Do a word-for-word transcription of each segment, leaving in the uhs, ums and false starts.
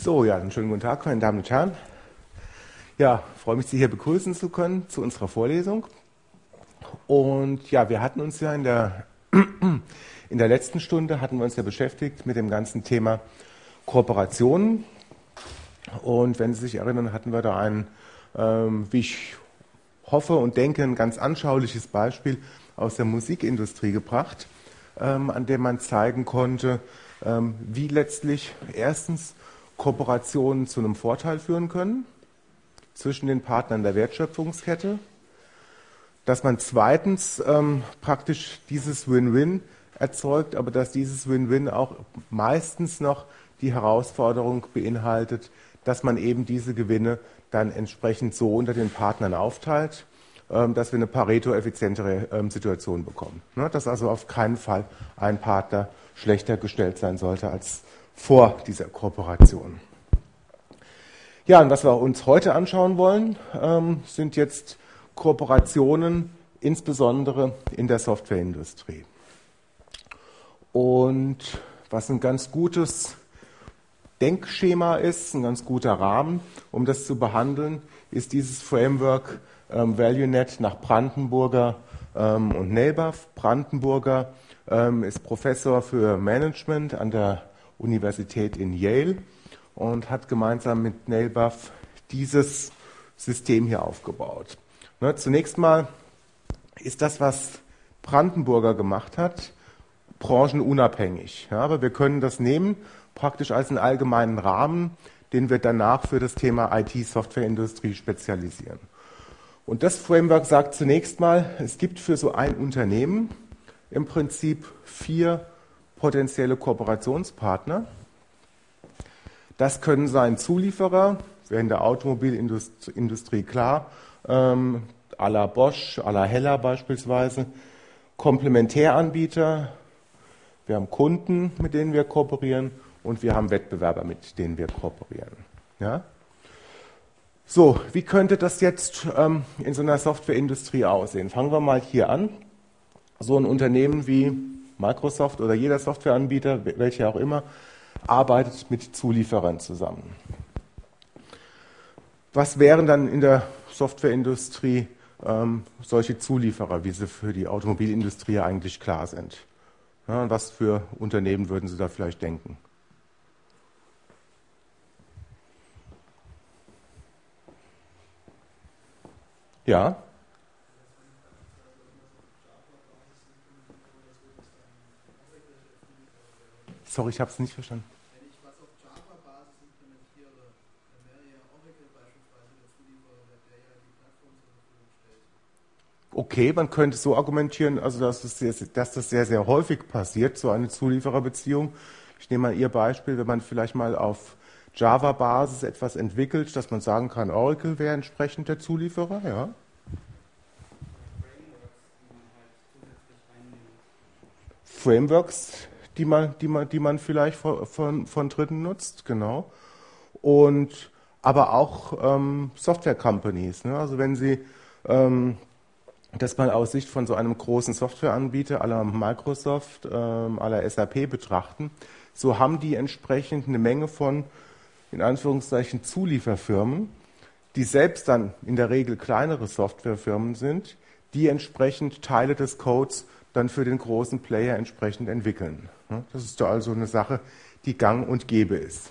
So, ja, einen schönen guten Tag, meine Damen und Herren. Ja, freue mich, Sie hier begrüßen zu können zu unserer Vorlesung. Und ja, wir hatten uns ja in der, in der letzten Stunde hatten wir uns ja beschäftigt mit dem ganzen Thema Kooperationen. Und wenn Sie sich erinnern, hatten wir da ein, ähm, wie ich hoffe und denke, ein ganz anschauliches Beispiel aus der Musikindustrie gebracht, ähm, an dem man zeigen konnte, ähm, wie letztlich erstens Kooperationen zu einem Vorteil führen können zwischen den Partnern der Wertschöpfungskette, dass man zweitens ähm, praktisch dieses Win-Win erzeugt, aber dass dieses Win-Win auch meistens noch die Herausforderung beinhaltet, dass man eben diese Gewinne dann entsprechend so unter den Partnern aufteilt, ähm, dass wir eine Pareto-effizientere ähm, Situation bekommen. Ne? Dass also auf keinen Fall ein Partner schlechter gestellt sein sollte als vor dieser Kooperation. Ja, und was wir uns heute anschauen wollen, ähm, sind jetzt Kooperationen, insbesondere in der Softwareindustrie. Und was ein ganz gutes Denkschema ist, ein ganz guter Rahmen, um das zu behandeln, ist dieses Framework ähm, ValueNet nach Brandenburger ähm, und Nelbach. Brandenburger ähm, ist Professor für Management an der Universität in Yale und hat gemeinsam mit Nelbach dieses System hier aufgebaut. Ne, zunächst mal ist das, was Brandenburger gemacht hat, branchenunabhängig. Ja, aber wir können das nehmen, praktisch als einen allgemeinen Rahmen, den wir danach für das Thema I T-Softwareindustrie spezialisieren. Und das Framework sagt zunächst mal, es gibt für so ein Unternehmen im Prinzip vier potenzielle Kooperationspartner. Das können sein Zulieferer, wäre in der Automobilindustrie klar, ähm, à la Bosch, à la Hella beispielsweise, Komplementäranbieter, wir haben Kunden, mit denen wir kooperieren und wir haben Wettbewerber, mit denen wir kooperieren. Ja? So, wie könnte das jetzt ähm, in so einer Softwareindustrie aussehen? Fangen wir mal hier an. So ein Unternehmen wie Microsoft oder jeder Softwareanbieter, welcher auch immer, arbeitet mit Zulieferern zusammen. Was wären dann in der Softwareindustrie ähm, solche Zulieferer, wie sie für die Automobilindustrie eigentlich klar sind? Ja, was für Unternehmen würden Sie da vielleicht denken? Ja? Sorry, ich habe es nicht verstanden. Wenn ich was auf Java-Basis implementiere, dann wäre ja Oracle beispielsweise der Zulieferer, der ja die Plattform zur Verfügung stellt. Okay, man könnte so argumentieren, also dass das, sehr, dass das sehr, sehr häufig passiert, so eine Zuliefererbeziehung. Ich nehme mal Ihr Beispiel, wenn man vielleicht mal auf Java-Basis etwas entwickelt, dass man sagen kann, Oracle wäre entsprechend der Zulieferer, ja. Frameworks, die man, die man, die man vielleicht von, von, von Dritten nutzt, genau. Und aber auch ähm, Software-Companies. Ne? Also wenn Sie ähm, das mal aus Sicht von so einem großen Softwareanbieter à la Microsoft, ähm, à la S A P betrachten, so haben die entsprechend eine Menge von, in Anführungszeichen, Zulieferfirmen, die selbst dann in der Regel kleinere Softwarefirmen sind, die entsprechend Teile des Codes dann für den großen Player entsprechend entwickeln. Das ist da also eine Sache, die gang und gäbe ist.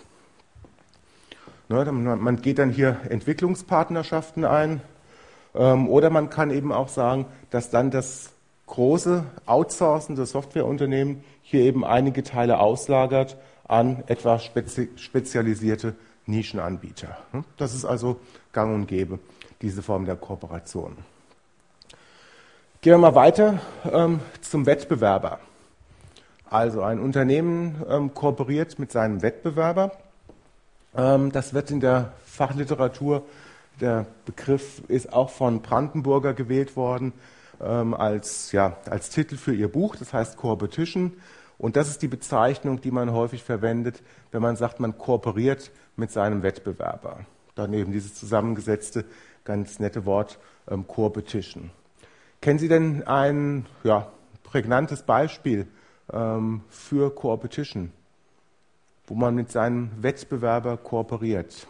Man geht dann hier Entwicklungspartnerschaften ein, oder man kann eben auch sagen, dass dann das große outsourcende Softwareunternehmen hier eben einige Teile auslagert an etwas spezi spezialisierte Nischenanbieter. Das ist also gang und gäbe, diese Form der Kooperation. Gehen wir mal weiter ähm, zum Wettbewerber. Also ein Unternehmen ähm, kooperiert mit seinem Wettbewerber. Ähm, das wird in der Fachliteratur, der Begriff ist auch von Brandenburger gewählt worden ähm, als, ja, als Titel für ihr Buch, das heißt Competition. Und das ist die Bezeichnung, die man häufig verwendet, wenn man sagt, man kooperiert mit seinem Wettbewerber. Dann eben dieses zusammengesetzte, ganz nette Wort ähm, Competition. Kennen Sie denn ein ja, prägnantes Beispiel ähm, für Competition, wo man mit seinem Wettbewerber kooperiert.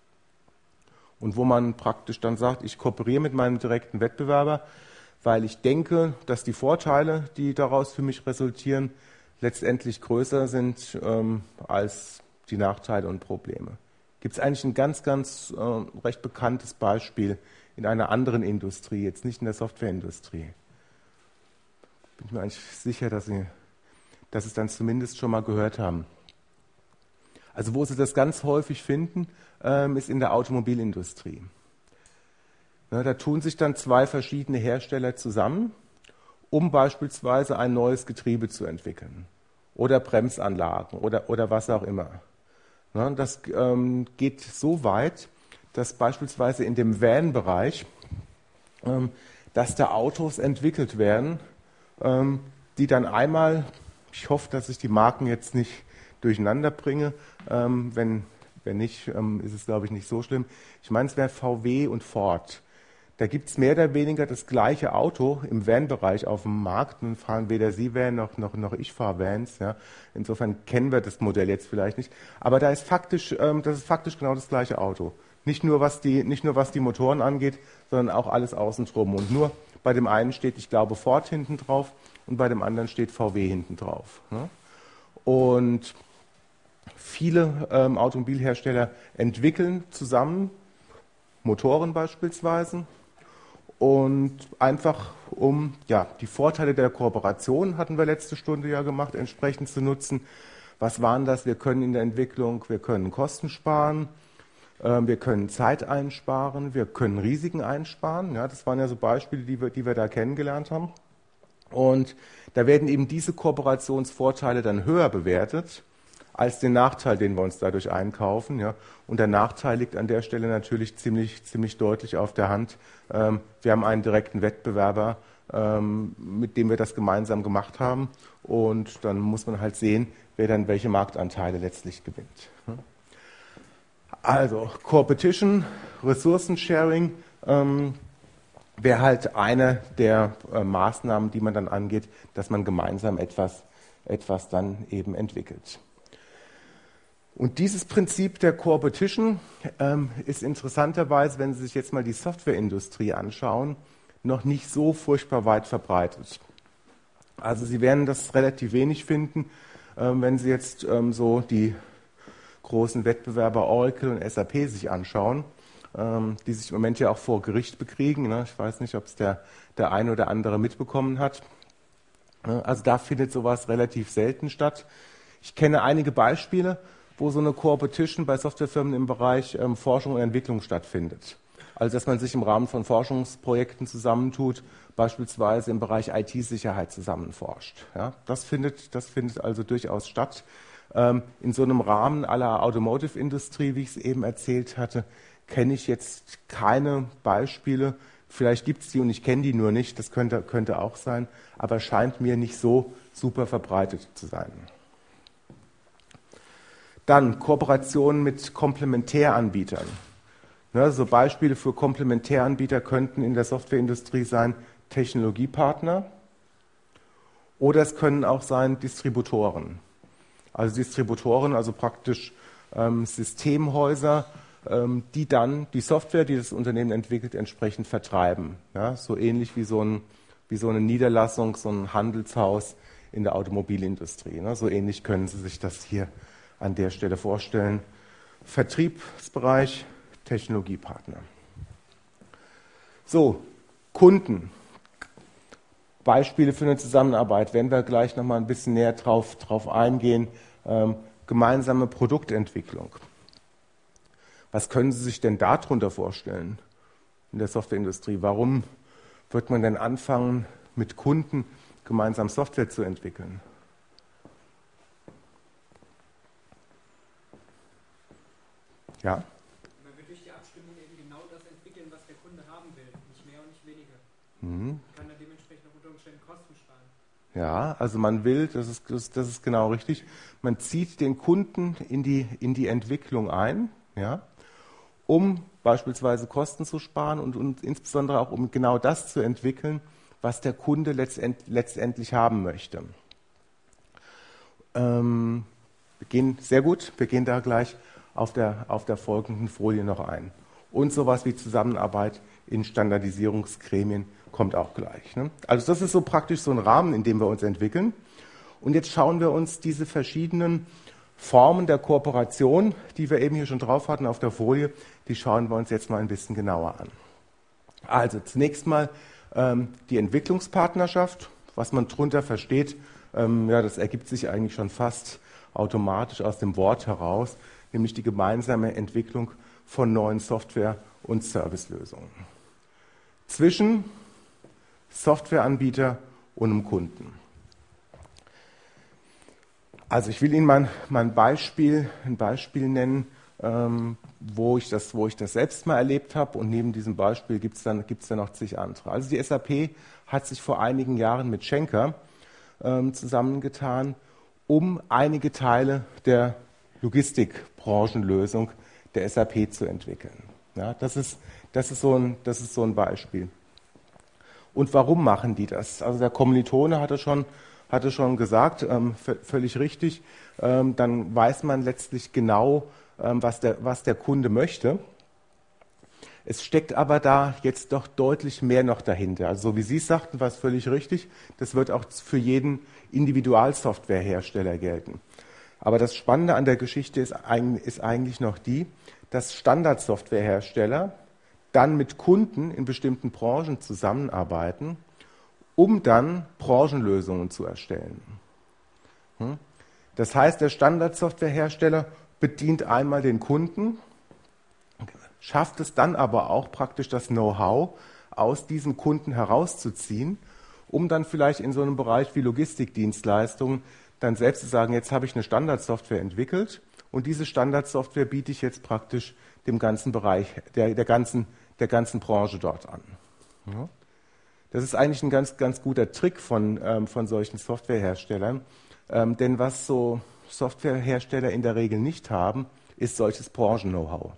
Und wo man praktisch dann sagt, ich kooperiere mit meinem direkten Wettbewerber, weil ich denke, dass die Vorteile, die daraus für mich resultieren, letztendlich größer sind ähm, als die Nachteile und Probleme. Gibt es eigentlich ein ganz, ganz äh, recht bekanntes Beispiel in einer anderen Industrie, jetzt nicht in der Softwareindustrie. Bin ich mir eigentlich sicher, dass Sie, dass Sie es dann zumindest schon mal gehört haben. Also wo Sie das ganz häufig finden, ähm, ist in der Automobilindustrie. Ja, da tun sich dann zwei verschiedene Hersteller zusammen, um beispielsweise ein neues Getriebe zu entwickeln oder Bremsanlagen oder, oder was auch immer. Ja, das ähm, geht so weit, dass beispielsweise in dem Van-Bereich, ähm, dass da Autos entwickelt werden, ähm, die dann einmal, ich hoffe, dass ich die Marken jetzt nicht durcheinander bringe, ähm, wenn, wenn nicht, ähm, ist es glaube ich nicht so schlimm. Ich meine, es wäre V W und Ford. Da gibt es mehr oder weniger das gleiche Auto im Van-Bereich auf dem Markt. Nun fahren weder Sie Van noch, noch, noch ich fahre Vans. Ja. Insofern kennen wir das Modell jetzt vielleicht nicht. Aber da ist faktisch, ähm, das ist faktisch genau das gleiche Auto. Nicht nur, was die, nicht nur was die Motoren angeht, sondern auch alles außen drum. Und nur bei dem einen steht, ich glaube, Ford hinten drauf und bei dem anderen steht V W hinten drauf. Ne. Und viele ähm, Automobilhersteller entwickeln zusammen Motoren beispielsweise. Und einfach um ja, die Vorteile der Kooperation, hatten wir letzte Stunde ja gemacht, entsprechend zu nutzen. Was waren das? Wir können in der Entwicklung, wir können Kosten sparen, äh, wir können Zeit einsparen, wir können Risiken einsparen. Ja, das waren ja so Beispiele, die wir, die wir da kennengelernt haben. Und da werden eben diese Kooperationsvorteile dann höher bewertet als den Nachteil, den wir uns dadurch einkaufen. Ja. Und der Nachteil liegt an der Stelle natürlich ziemlich, ziemlich deutlich auf der Hand. Ähm, wir haben einen direkten Wettbewerber, ähm, mit dem wir das gemeinsam gemacht haben. Und dann muss man halt sehen, wer dann welche Marktanteile letztlich gewinnt. Also Competition, Ressourcensharing ähm, wäre halt eine der äh, Maßnahmen, die man dann angeht, dass man gemeinsam etwas, etwas dann eben entwickelt. Und dieses Prinzip der Competition ähm, ist interessanterweise, wenn Sie sich jetzt mal die Softwareindustrie anschauen, noch nicht so furchtbar weit verbreitet. Also Sie werden das relativ wenig finden, ähm, wenn Sie jetzt ähm, so die großen Wettbewerber Oracle und S A P sich anschauen, ähm, die sich im Moment ja auch vor Gericht bekriegen. Ne? Ich weiß nicht, ob es der, der eine oder andere mitbekommen hat. Also da findet sowas relativ selten statt. Ich kenne einige Beispiele, wo so eine Competition bei Softwarefirmen im Bereich ähm, Forschung und Entwicklung stattfindet. Also dass man sich im Rahmen von Forschungsprojekten zusammentut, beispielsweise im Bereich I T-Sicherheit zusammenforscht. Ja, das findet, das findet also durchaus statt. Ähm, in so einem Rahmen aller Automotive-Industrie, wie ich es eben erzählt hatte, kenne ich jetzt keine Beispiele. Vielleicht gibt es die und ich kenne die nur nicht, das könnte, könnte auch sein, aber scheint mir nicht so super verbreitet zu sein. Dann Kooperationen mit Komplementäranbietern. Ne, so Beispiele für Komplementäranbieter könnten in der Softwareindustrie sein Technologiepartner oder es können auch sein Distributoren. Also Distributoren, also praktisch ähm, Systemhäuser, ähm, die dann die Software, die das Unternehmen entwickelt, entsprechend vertreiben. Ja, so ähnlich wie so, ein, wie so eine Niederlassung, so ein Handelshaus in der Automobilindustrie. Ne, so ähnlich können Sie sich das hier an der Stelle vorstellen. Vertriebsbereich, Technologiepartner. So, Kunden. Beispiele für eine Zusammenarbeit, werden wir gleich nochmal ein bisschen näher drauf, drauf eingehen. Ähm, gemeinsame Produktentwicklung. Was können Sie sich denn darunter vorstellen in der Softwareindustrie? Warum wird man denn anfangen, mit Kunden gemeinsam Software zu entwickeln? Ja? Weil wir durch die Abstimmung eben genau das entwickeln, was der Kunde haben will, nicht mehr und nicht weniger. Mhm. Kann er dementsprechend auch unter Umständen Kosten sparen. Ja, also man will, das ist, das, das ist genau richtig, man zieht den Kunden in die, in die Entwicklung ein, ja, um beispielsweise Kosten zu sparen und, und insbesondere auch um genau das zu entwickeln, was der Kunde letztend, letztendlich haben möchte. Ähm, Wir gehen sehr gut, wir gehen da gleich auf der, auf der folgenden Folie noch ein. Und sowas wie Zusammenarbeit in Standardisierungsgremien kommt auch gleich. Ne? Also das ist so praktisch so ein Rahmen, in dem wir uns entwickeln. Und jetzt schauen wir uns diese verschiedenen Formen der Kooperation, die wir eben hier schon drauf hatten auf der Folie, die schauen wir uns jetzt mal ein bisschen genauer an. Also zunächst mal ähm, die Entwicklungspartnerschaft, was man darunter versteht, ähm, ja, das ergibt sich eigentlich schon fast automatisch aus dem Wort heraus, nämlich die gemeinsame Entwicklung von neuen Software- und Servicelösungen zwischen Softwareanbieter und einem Kunden. Also ich will Ihnen mal, mal ein, Beispiel, ein Beispiel nennen, ähm, wo, ich das, wo ich das selbst mal erlebt habe, und neben diesem Beispiel gibt es dann, gibt's dann noch zig andere. Also die S A P hat sich vor einigen Jahren mit Schenker ähm, zusammengetan, um einige Teile der Logistikbranchenlösung der S A P zu entwickeln. Ja, das ist, das ist so ein, das ist so ein Beispiel. Und warum machen die das? Also der Kommilitone hatte schon, hatte schon gesagt, ähm, völlig richtig, ähm, dann weiß man letztlich genau, ähm, was der, was der Kunde möchte. Es steckt aber da jetzt doch deutlich mehr noch dahinter. Also so wie Sie es sagten, war es völlig richtig. Das wird auch für jeden Individualsoftwarehersteller gelten. Aber das Spannende an der Geschichte ist eigentlich noch die, dass Standardsoftwarehersteller dann mit Kunden in bestimmten Branchen zusammenarbeiten, um dann Branchenlösungen zu erstellen. Das heißt, der Standardsoftwarehersteller bedient einmal den Kunden, schafft es dann aber auch praktisch das Know-how aus diesem Kunden herauszuziehen, um dann vielleicht in so einem Bereich wie Logistikdienstleistungen dann selbst zu sagen, jetzt habe ich eine Standardsoftware entwickelt und diese Standardsoftware biete ich jetzt praktisch dem ganzen Bereich, der, der, ganzen, der ganzen Branche dort an. Ja. Das ist eigentlich ein ganz, ganz guter Trick von, ähm, von solchen Softwareherstellern, ähm, denn was so Softwarehersteller in der Regel nicht haben, ist solches Branchen-Know-how.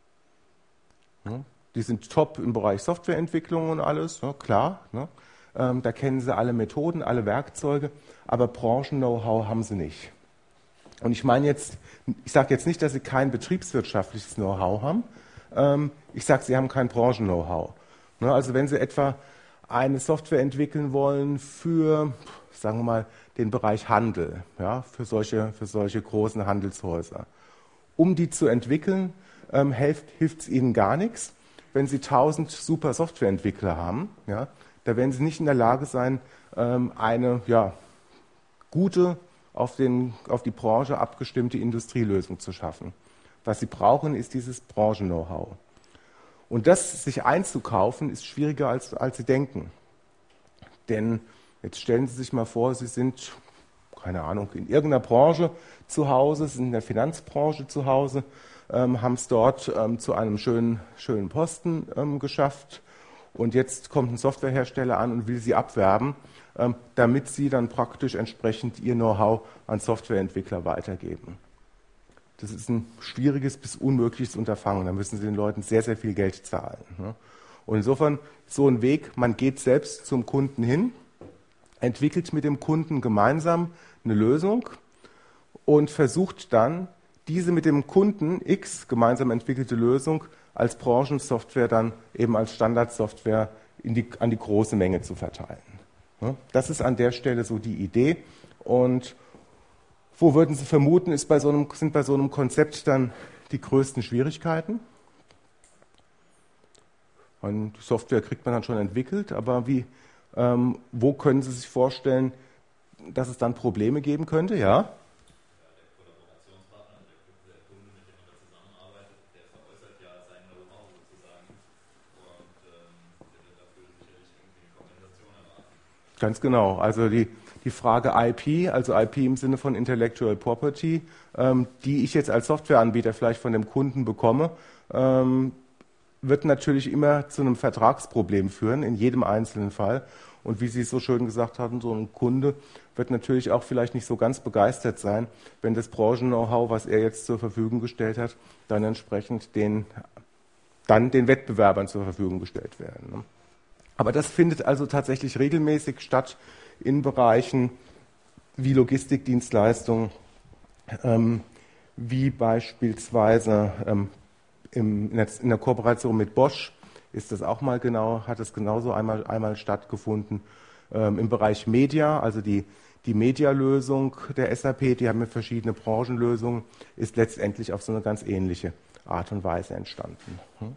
Ja. Die sind top im Bereich Softwareentwicklung und alles, ja, klar. Ne? Ähm, da kennen sie alle Methoden, alle Werkzeuge, aber Branchen-Know-how haben sie nicht. Und ich meine jetzt, ich sage jetzt nicht, dass sie kein betriebswirtschaftliches Know-how haben. Ähm, ich sage, sie haben kein Branchen-Know-how. Ne? Also wenn sie etwa eine Software entwickeln wollen für, sagen wir mal, den Bereich Handel, ja, für solche, für solche großen Handelshäuser. Um die zu entwickeln, ähm, hilft es ihnen gar nichts, wenn sie tausend super Softwareentwickler haben. Ja, da werden sie nicht in der Lage sein, ähm, eine ja, gute, auf, den, auf die Branche abgestimmte Industrielösung zu schaffen. Was sie brauchen, ist dieses Branchen-Know-how. Und das sich einzukaufen, ist schwieriger, als, als Sie denken. Denn jetzt stellen Sie sich mal vor, Sie sind, keine Ahnung, in irgendeiner Branche zu Hause, sind in der Finanzbranche zu Hause, ähm, haben es dort ähm, zu einem schönen, schönen Posten ähm, geschafft. Und jetzt kommt ein Softwarehersteller an und will Sie abwerben, ähm, damit Sie dann praktisch entsprechend Ihr Know-how an Softwareentwickler weitergeben. Das ist ein schwieriges bis unmögliches Unterfangen. Da müssen Sie den Leuten sehr, sehr viel Geld zahlen. Und insofern so ein Weg, man geht selbst zum Kunden hin, entwickelt mit dem Kunden gemeinsam eine Lösung und versucht dann, diese mit dem Kunden X gemeinsam entwickelte Lösung als Branchensoftware dann eben als Standardsoftware in die, an die große Menge zu verteilen. Das ist an der Stelle so die Idee. Und wo würden Sie vermuten, ist bei so einem, sind bei so einem Konzept dann die größten Schwierigkeiten? Und die Software kriegt man dann schon entwickelt, aber wie, ähm, wo können Sie sich vorstellen, dass es dann Probleme geben könnte? Ja? Ganz genau. Also die, die Frage I P, also I P im Sinne von Intellectual Property, ähm, die ich jetzt als Softwareanbieter vielleicht von dem Kunden bekomme, ähm, wird natürlich immer zu einem Vertragsproblem führen, in jedem einzelnen Fall. Und wie Sie es so schön gesagt hatten, so ein Kunde wird natürlich auch vielleicht nicht so ganz begeistert sein, wenn das Branchen-Know-how, was er jetzt zur Verfügung gestellt hat, dann entsprechend den, dann den Wettbewerbern zur Verfügung gestellt werden. Ne? Aber das findet also tatsächlich regelmäßig statt in Bereichen wie Logistikdienstleistungen, ähm, wie beispielsweise ähm, im, in, der, in der Kooperation mit Bosch ist das auch mal genau, hat es genauso einmal, einmal stattgefunden. Ähm, Im Bereich Media, also die, die Media-Lösung der S A P, die haben ja verschiedene Branchenlösungen, ist letztendlich auf so eine ganz ähnliche Art und Weise entstanden. Hm?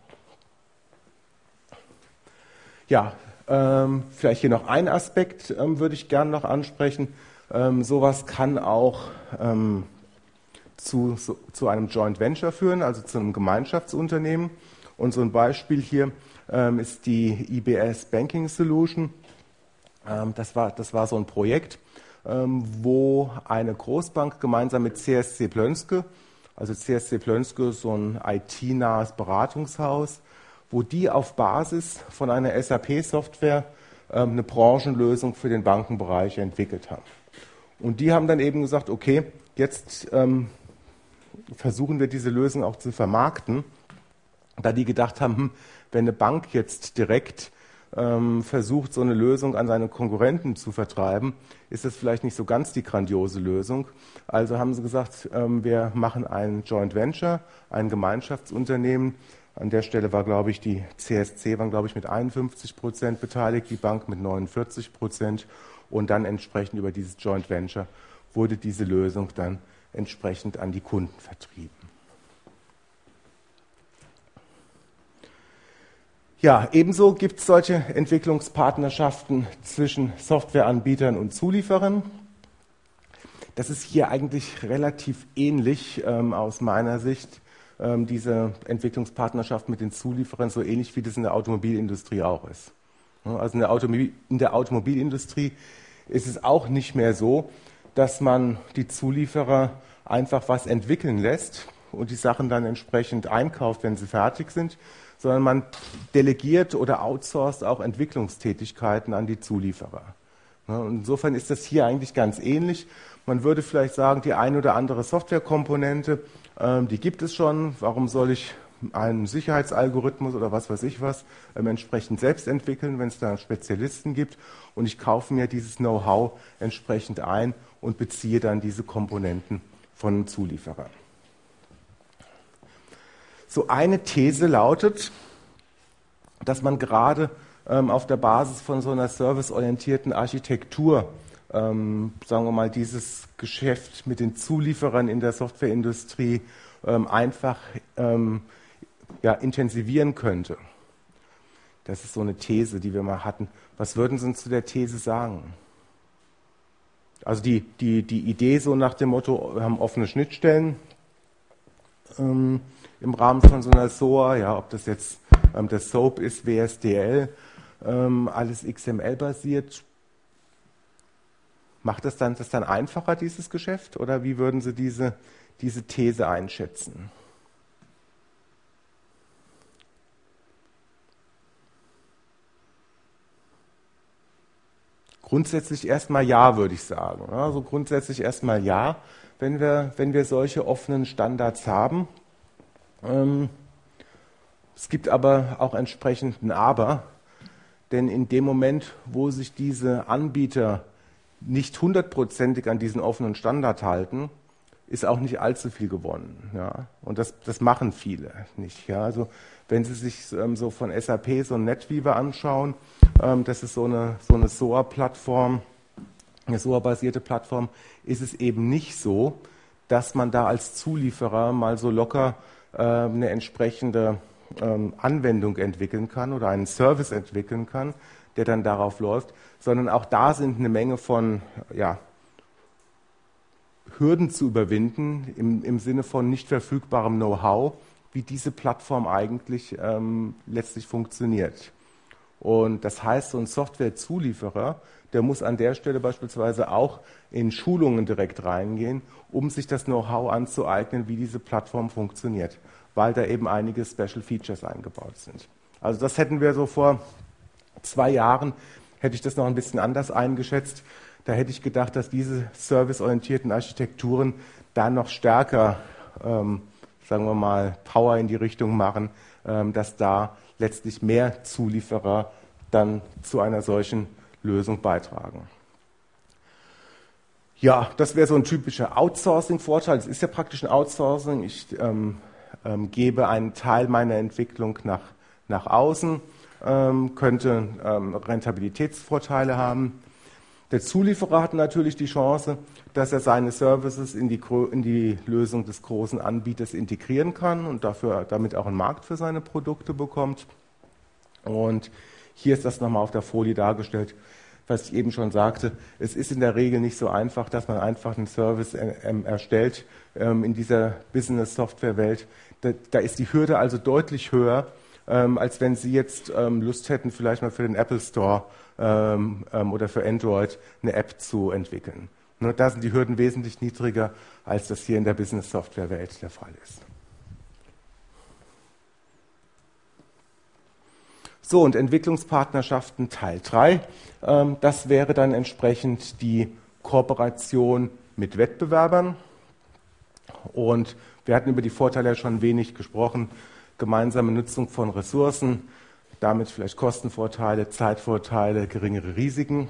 Ja, ähm, vielleicht hier noch ein Aspekt ähm, würde ich gerne noch ansprechen. Ähm, sowas kann auch ähm, zu, so, zu einem Joint Venture führen, also zu einem Gemeinschaftsunternehmen. Und so ein Beispiel hier ähm, ist die I B S Banking Solution. Ähm, das war, das war so ein Projekt, ähm, wo eine Großbank gemeinsam mit C S C Plönske, also C S C Plönske ist so ein I T-nahes Beratungshaus, wo die auf Basis von einer S A P-Software ähm, eine Branchenlösung für den Bankenbereich entwickelt haben. Und die haben dann eben gesagt, okay, jetzt ähm, versuchen wir diese Lösung auch zu vermarkten, da die gedacht haben, hm, wenn eine Bank jetzt direkt ähm, versucht, so eine Lösung an seine Konkurrenten zu vertreiben, ist das vielleicht nicht so ganz die grandiose Lösung. Also haben sie gesagt, ähm, wir machen ein Joint Venture, ein Gemeinschaftsunternehmen. An der Stelle war, glaube ich, die C S C waren, glaube ich, mit einundfünfzig Prozent beteiligt, die Bank mit neunundvierzig Prozent. Und dann entsprechend über dieses Joint Venture wurde diese Lösung dann entsprechend an die Kunden vertrieben. Ja, ebenso gibt es solche Entwicklungspartnerschaften zwischen Softwareanbietern und Zulieferern. Das ist hier eigentlich relativ ähnlich ähm, aus meiner Sicht, ähm, diese Entwicklungspartnerschaft mit den Zulieferern, so ähnlich wie das in der Automobilindustrie auch ist. Also in der, Automobil, in der Automobilindustrie ist es auch nicht mehr so, dass man die Zulieferer einfach was entwickeln lässt und die Sachen dann entsprechend einkauft, wenn sie fertig sind, sondern man delegiert oder outsourced auch Entwicklungstätigkeiten an die Zulieferer. Und insofern ist das hier eigentlich ganz ähnlich. Man würde vielleicht sagen, die eine oder andere Softwarekomponente, ähm, die gibt es schon. Warum soll ich einen Sicherheitsalgorithmus oder was weiß ich was ähm, entsprechend selbst entwickeln, wenn es da Spezialisten gibt? Und ich kaufe mir dieses Know-how entsprechend ein und beziehe dann diese Komponenten von einem Zulieferer. So eine These lautet, dass man gerade ähm, auf der Basis von so einer serviceorientierten Architektur, ähm, sagen wir mal, dieses Geschäft mit den Zulieferern in der Softwareindustrie ähm, einfach ähm, ja, intensivieren könnte. Das ist so eine These, die wir mal hatten. Was würden Sie uns zu der These sagen? Also die, die, die Idee so nach dem Motto, wir haben offene Schnittstellen, ähm, im Rahmen von so einer S O A, ja, ob das jetzt ähm, das SOAP ist, W S D L, ähm, alles X M L-basiert. Macht das dann, das dann einfacher, dieses Geschäft? Oder wie würden Sie diese, diese These einschätzen? Grundsätzlich erstmal ja, würde ich sagen. Also grundsätzlich erstmal ja, wenn wir, wenn wir solche offenen Standards haben. Es gibt aber auch entsprechend ein Aber, denn in dem Moment, wo sich diese Anbieter nicht hundertprozentig an diesen offenen Standard halten, ist auch nicht allzu viel gewonnen. Ja? Und das, das machen viele nicht. Ja? Also wenn Sie sich ähm, so von S A P so ein NetWeaver anschauen, ähm, das ist so eine, so eine S O A-Plattform, eine S O A-basierte Plattform, ist es eben nicht so, dass man da als Zulieferer mal so locker äh, eine entsprechende ähm, Anwendung entwickeln kann oder einen Service entwickeln kann, der dann darauf läuft, sondern auch da sind eine Menge von ja, Hürden zu überwinden im, im Sinne von nicht verfügbarem Know-how, wie diese Plattform eigentlich ähm, letztlich funktioniert. Und das heißt, so ein Softwarezulieferer, der muss an der Stelle beispielsweise auch in Schulungen direkt reingehen, um sich das Know-how anzueignen, wie diese Plattform funktioniert, weil da eben einige Special Features eingebaut sind. Also das hätten wir so vor zwei Jahren, hätte ich das noch ein bisschen anders eingeschätzt. Da hätte ich gedacht, dass diese serviceorientierten Architekturen da noch stärker, ähm, sagen wir mal, Power in die Richtung machen, ähm, dass da letztlich mehr Zulieferer dann zu einer solchen Lösung beitragen. Ja, das wäre so ein typischer Outsourcing-Vorteil. Es ist ja praktisch ein Outsourcing. Ich ähm, ähm, gebe einen Teil meiner Entwicklung nach, nach außen, ähm, könnte ähm, Rentabilitätsvorteile haben. Der Zulieferer hat natürlich die Chance, dass er seine Services in die, in die Lösung des großen Anbieters integrieren kann und dafür, damit auch einen Markt für seine Produkte bekommt. Und hier ist das nochmal auf der Folie dargestellt, was ich eben schon sagte. Es ist in der Regel nicht so einfach, dass man einfach einen Service äh, erstellt ähm, in dieser Business-Software-Welt. Da, da ist die Hürde also deutlich höher, ähm, als wenn Sie jetzt ähm, Lust hätten, vielleicht mal für den Apple Store ähm, ähm, oder für Android eine App zu entwickeln. Ne, da sind die Hürden wesentlich niedriger, als das hier in der Business-Software-Welt der Fall ist. So, und Entwicklungspartnerschaften Teil drei. Ähm, das wäre dann entsprechend die Kooperation mit Wettbewerbern. Und wir hatten über die Vorteile ja schon wenig gesprochen. Gemeinsame Nutzung von Ressourcen, damit vielleicht Kostenvorteile, Zeitvorteile, geringere Risiken.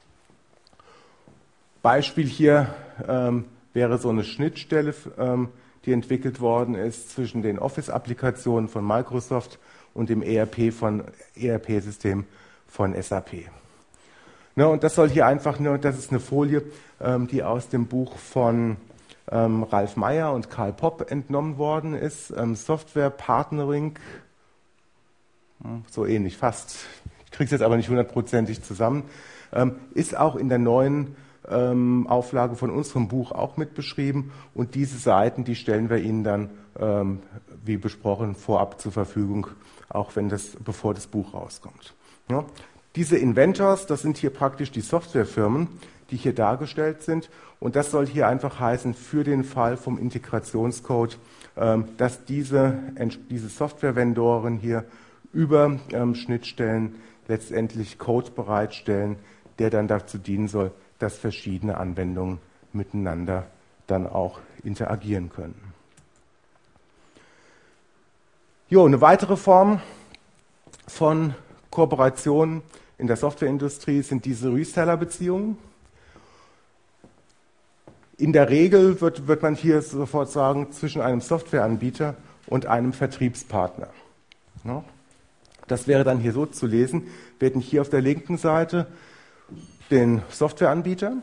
Beispiel hier ähm, wäre so eine Schnittstelle, ähm, die entwickelt worden ist zwischen den Office-Applikationen von Microsoft und dem E R P von E R P-System von S A P. Ne, und das soll hier einfach nur, das ist eine Folie, ähm, die aus dem Buch von ähm, Ralf Meyer und Karl Popp entnommen worden ist. Ähm, Software Partnering, hm, so ähnlich, fast. Ich kriege es jetzt aber nicht hundertprozentig zusammen. Ähm, ist auch in der neuen ähm, Auflage von unserem Buch auch mit beschrieben. Und diese Seiten, die stellen wir Ihnen dann, ähm, wie besprochen, vorab zur Verfügung, auch wenn das, bevor das Buch rauskommt. Ja. Diese Inventors, das sind hier praktisch die Softwarefirmen, die hier dargestellt sind. Und das soll hier einfach heißen, für den Fall vom Integrationscode, ähm, dass diese, diese Software-Vendoren hier über ähm, Schnittstellen letztendlich Code bereitstellen, der dann dazu dienen soll, dass verschiedene Anwendungen miteinander dann auch interagieren können. Jo, eine weitere Form von Kooperation in der Softwareindustrie sind diese Reseller-Beziehungen. In der Regel wird, wird man hier sofort sagen, zwischen einem Softwareanbieter und einem Vertriebspartner. Ja. Das wäre dann hier so zu lesen. Wir hätten hier auf der linken Seite den Softwareanbieter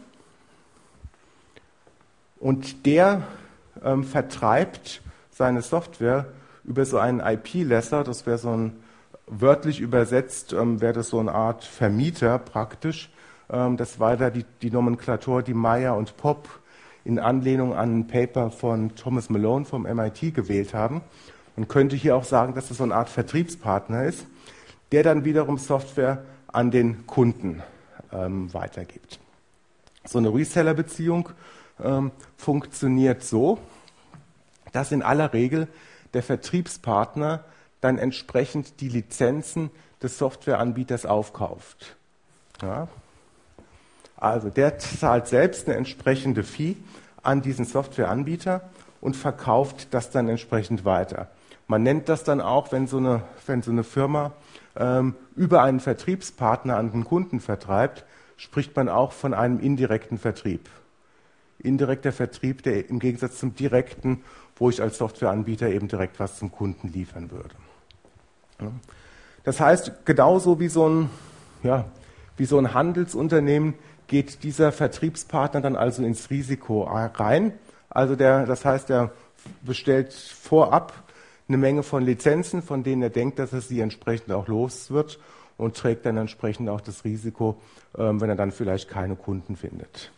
und der ähm, vertreibt seine Software über so einen I P-Lesser, das wäre so ein, wörtlich übersetzt, ähm, wäre das so eine Art Vermieter praktisch. Ähm, das war da die, die Nomenklatur, die Meyer und Popp in Anlehnung an ein Paper von Thomas Malone vom M I T gewählt haben. Man könnte hier auch sagen, dass das so eine Art Vertriebspartner ist, der dann wiederum Software an den Kunden ähm, weitergibt. So eine Reseller-Beziehung ähm, funktioniert so, dass in aller Regel der Vertriebspartner dann entsprechend die Lizenzen des Softwareanbieters aufkauft. Ja. Also der zahlt selbst eine entsprechende Fee an diesen Softwareanbieter und verkauft das dann entsprechend weiter. Man nennt das dann auch, wenn so eine, wenn so eine Firma ähm, über einen Vertriebspartner an den Kunden vertreibt, spricht man auch von einem indirekten Vertrieb. Indirekter Vertrieb, der im Gegensatz zum direkten, wo ich als Softwareanbieter eben direkt was zum Kunden liefern würde. Das heißt, genauso wie so ein, ja, wie so ein Handelsunternehmen geht dieser Vertriebspartner dann also ins Risiko rein. Also der, das heißt, er bestellt vorab eine Menge von Lizenzen, von denen er denkt, dass er sie entsprechend auch los wird und trägt dann entsprechend auch das Risiko, wenn er dann vielleicht keine Kunden findet.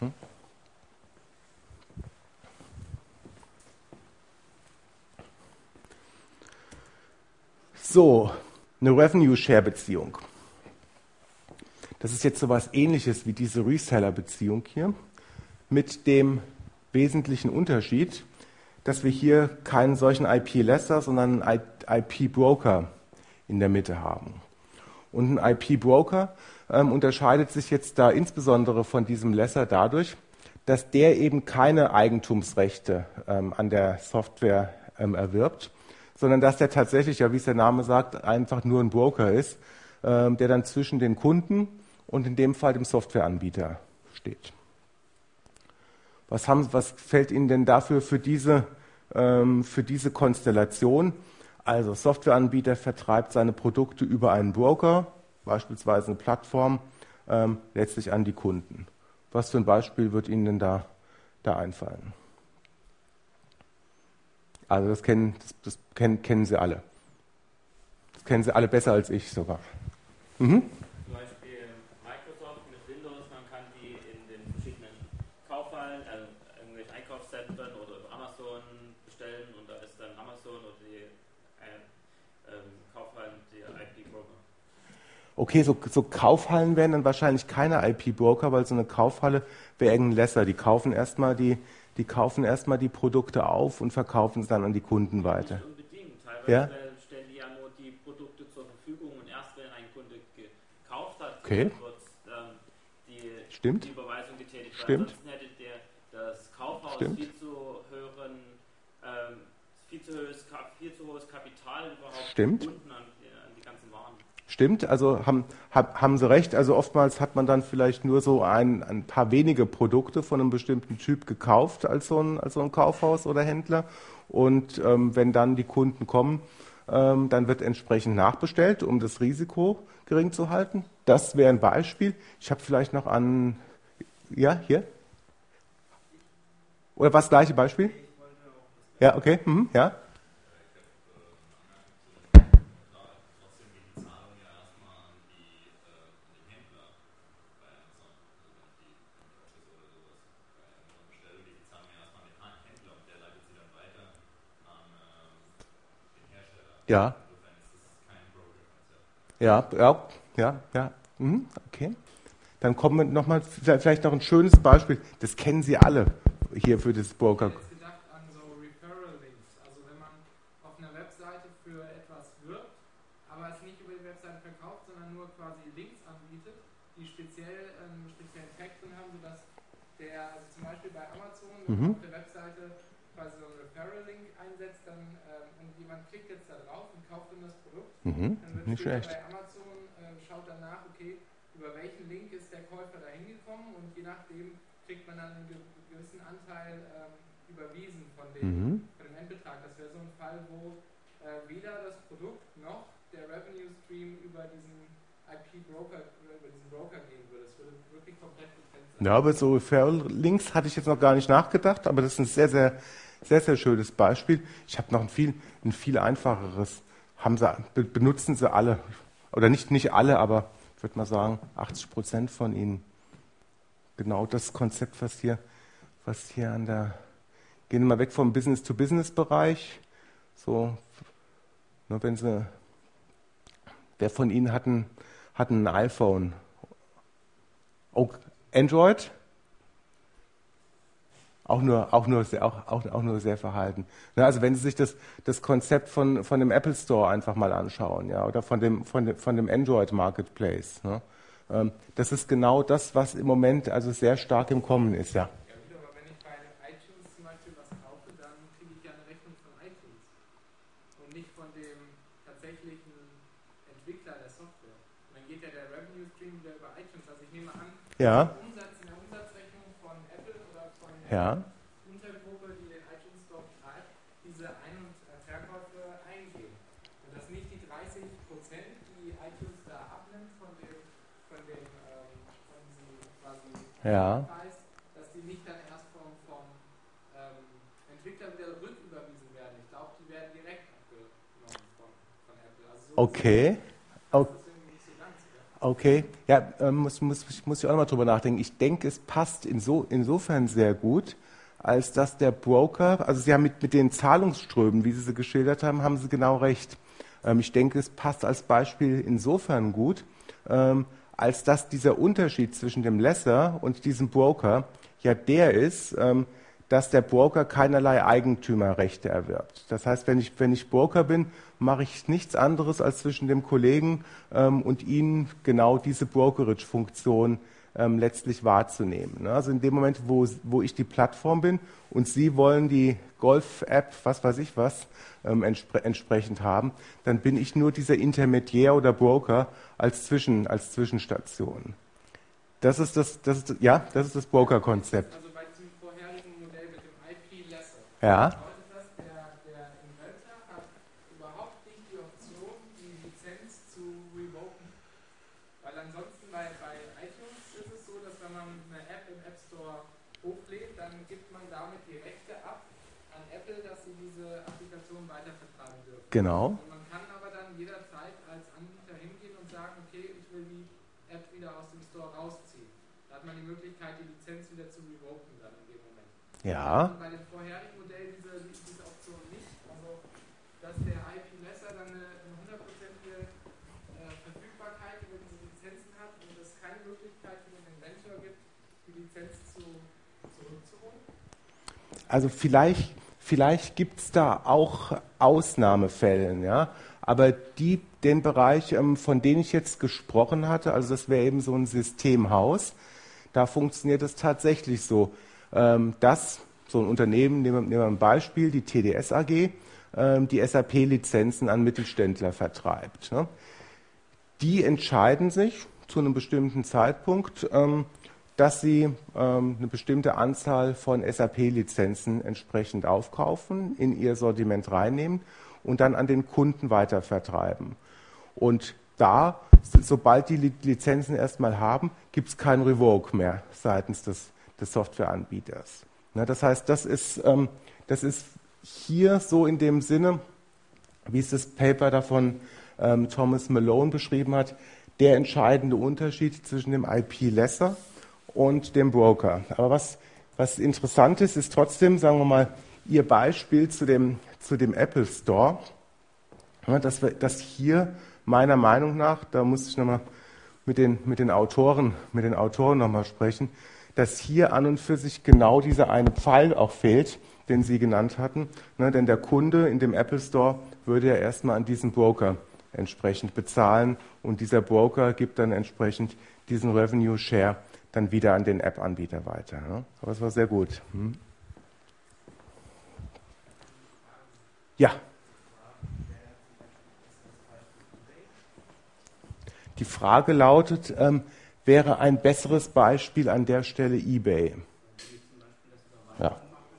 So, eine Revenue-Share-Beziehung. Das ist jetzt so etwas Ähnliches wie diese Reseller-Beziehung hier, mit dem wesentlichen Unterschied, dass wir hier keinen solchen I P-Lesser, sondern einen I P-Broker in der Mitte haben. Und ein I P-Broker ähm, unterscheidet sich jetzt da insbesondere von diesem Lesser dadurch, dass der eben keine Eigentumsrechte ähm, an der Software ähm, erwirbt, sondern dass der tatsächlich, ja wie es der Name sagt, einfach nur ein Broker ist, ähm, der dann zwischen den Kunden und in dem Fall dem Softwareanbieter steht. Was, haben, was fällt Ihnen denn dafür für diese, ähm, für diese Konstellation? Also Softwareanbieter vertreibt seine Produkte über einen Broker, beispielsweise eine Plattform, ähm, letztlich an die Kunden. Was für ein Beispiel wird Ihnen denn da, da einfallen? Also das, kennen, das, das kennen, kennen Sie alle. Das kennen Sie alle besser als ich sogar. Mhm. Zum Beispiel Microsoft mit Windows, man kann die in den verschiedenen Kaufhallen, also irgendwelchen Einkaufszentren oder über Amazon bestellen und da ist dann Amazon oder die äh, ähm, Kaufhallen die I P-Broker. Okay, so, so Kaufhallen wären dann wahrscheinlich keine I P-Broker, weil so eine Kaufhalle wäre irgendein Lesser. Die kaufen erstmal die, die kaufen erstmal die Produkte auf und verkaufen es dann an die Kunden weiter. Nicht unbedingt. Teilweise Ja? stellen die ja nur die Produkte zur Verfügung und erst wenn ein Kunde gekauft hat, Okay. wird ähm, die, Stimmt. die Überweisung getätigt. Weil Stimmt. ansonsten hätte der, das Kaufhaus Stimmt. viel zu höheren, ähm, viel zu hohes, Ka- viel zu hohes Kapital überhaupt Stimmt. gebunden an, die- an die ganzen Waren. Stimmt, also haben, hab, haben Sie recht. Also oftmals hat man dann vielleicht nur so ein, ein paar wenige Produkte von einem bestimmten Typ gekauft als so ein, als so ein Kaufhaus oder Händler. Und ähm, wenn dann die Kunden kommen, ähm, dann wird entsprechend nachbestellt, um das Risiko gering zu halten. Das wäre ein Beispiel. Ich habe vielleicht noch an, ja, hier? Oder was, gleiche Beispiel? Ja, okay, mhm, ja. Ja. Ja, ja, ja, ja. Mhm, okay. Dann kommen wir nochmal, vielleicht noch ein schönes Beispiel. Das kennen Sie alle hier für das Broker. Ich hätte jetzt gedacht an so Referral-Links. Also wenn man auf einer Webseite für etwas wirbt, aber es nicht über die Webseite verkauft, sondern nur quasi Links anbietet, die speziell einen speziellen Tag drin haben, sodass der, also zum Beispiel bei Amazon, wenn man Mhm. auf der Webseite quasi so einen Referral-Link einsetzt, dann ähm, und jemand klickt jetzt da drauf und kauft dann das Produkt, Mhm, dann wird nicht später schlecht. bei Amazon äh, schaut danach, okay, über welchen Link ist der Käufer da hingekommen und je nachdem kriegt man dann einen ge gewissen Anteil ähm, überwiesen von dem, Mhm. von dem Endbetrag. Das wäre so ein Fall, wo äh, weder das Produkt noch der Revenue Stream über diesen I P-Broker, über diesen Broker gehen würde. Es würde wirklich komplett getrennt sein. Ja, aber so Referral-Links hatte ich jetzt noch gar nicht nachgedacht, aber das ist ein sehr, sehr, sehr, sehr schönes Beispiel. Ich habe noch ein viel, ein viel einfacheres. Haben sie, be- benutzen sie alle, oder nicht, nicht alle, aber ich würde mal sagen, achtzig Prozent von ihnen. Genau das Konzept, was hier, was hier an der, gehen wir mal weg vom Business-to-Business-Bereich. So, nur wenn sie, wer von Ihnen hat ein, hat ein iPhone? Oh, Android? Auch nur, auch nur, sehr, auch, auch, auch nur sehr verhalten. Na, also wenn Sie sich das, das Konzept von, von dem Apple Store einfach mal anschauen, ja, oder von dem, von dem, von dem Android Marketplace, ne, ähm, das ist genau das, was im Moment also sehr stark im Kommen ist, ja. Ja gut, aber wenn ich bei iTunes zum Beispiel was kaufe, dann kriege ich ja eine Rechnung von iTunes und nicht von dem tatsächlichen Entwickler der Software. Und dann geht ja der Revenue Stream wieder über iTunes. Also ich nehme an, Ja, Umsatz in der Umsatzrechnung von Apple oder von der ja, Untergruppe, die den iTunes Store betreibt, diese Ein- und Verkäufe eingehen. Und dass nicht die dreißig Prozent, die iTunes da abnimmt von dem, von dem, ähm, von diesem quasi ja. Preis, dass die nicht dann erst vom, vom ähm, Entwickler wieder rücküberwiesen werden. Ich glaube, die werden direkt abgenommen von, von Apple. Also so Okay. ist das irgendwie nicht so ganz, oder? Okay, ja, ähm, muss, muss, ich muss ich auch nochmal drüber nachdenken. Ich denke, es passt inso, insofern sehr gut, als dass der Broker, also Sie haben mit, mit den Zahlungsströmen, wie Sie sie geschildert haben, haben Sie genau recht. Ähm, ich denke, es passt als Beispiel insofern gut, ähm, als dass dieser Unterschied zwischen dem Lesser und diesem Broker ja der ist, ähm, dass der Broker keinerlei Eigentümerrechte erwirbt. Das heißt, wenn ich, wenn ich Broker bin, mache ich nichts anderes, als zwischen dem Kollegen ähm, und Ihnen genau diese Brokerage-Funktion ähm, letztlich wahrzunehmen. Ne? Also in dem Moment, wo, wo ich die Plattform bin und Sie wollen die Golf-App, was weiß ich was, ähm, entspre entsprechend haben, dann bin ich nur dieser Intermediär oder Broker als, Zwischen, als Zwischenstation. Das ist das, das ist, ja, das ist das Broker-Konzept. Also bei diesem vorherigen Ja. bedeutet das, der, der Inventor hat überhaupt nicht die Option, die Lizenz zu revoken. Weil ansonsten bei, bei iTunes ist es so, dass wenn man eine App im App Store hochlädt, dann gibt man damit die Rechte ab an Apple, dass sie diese Applikation weitervertreiben dürfen. Genau. Und man kann aber dann jederzeit als Anbieter hingehen und sagen, okay, ich will die App wieder aus dem Store rausziehen. Da hat man die Möglichkeit, die Lizenz wieder zu revoken dann in dem Moment. Ja. Und bei dem vorherigen Modell diese, diese Option nicht. Also, dass der I P-Messer dann eine hundertprozentige äh, Verfügbarkeit über diese Lizenzen hat und es keine Möglichkeit für den Inventor gibt, die Lizenz zu, zurückzuholen. Also vielleicht, vielleicht gibt es da auch Ausnahmefälle, ja. Aber die, den Bereich, ähm, von dem ich jetzt gesprochen hatte, also das wäre eben so ein Systemhaus, da funktioniert es tatsächlich so, ähm, dass so ein Unternehmen, nehmen wir, nehmen wir ein Beispiel, die T D S A G, ähm, die S A P-Lizenzen an Mittelständler vertreibt. Ne? Die entscheiden sich zu einem bestimmten Zeitpunkt, ähm, dass sie ähm, eine bestimmte Anzahl von S A P-Lizenzen entsprechend aufkaufen, in ihr Sortiment reinnehmen und dann an den Kunden weitervertreiben. Und da, sobald die Lizenzen erstmal haben, gibt es kein Revoke mehr seitens des, des Softwareanbieters. Na, das heißt, das ist, ähm, das ist hier so in dem Sinne, wie es das Paper davon ähm, Thomas Malone beschrieben hat, der entscheidende Unterschied zwischen dem I P-Lesser und dem Broker. Aber was, was interessant ist, ist trotzdem, sagen wir mal, Ihr Beispiel zu dem, zu dem Apple Store, ja, dass, wir, dass hier meiner Meinung nach, da muss ich nochmal mit den, mit den Autoren, mit den Autoren nochmal sprechen, dass hier an und für sich genau dieser eine Pfeil auch fehlt, den Sie genannt hatten. Ne, denn der Kunde in dem Apple Store würde ja erstmal an diesen Broker entsprechend bezahlen und dieser Broker gibt dann entsprechend diesen Revenue Share dann wieder an den App-Anbieter weiter. Ne? Aber es war sehr gut. Hm. Ja. Die Frage lautet, ähm, wäre ein besseres Beispiel an der Stelle eBay? Ja.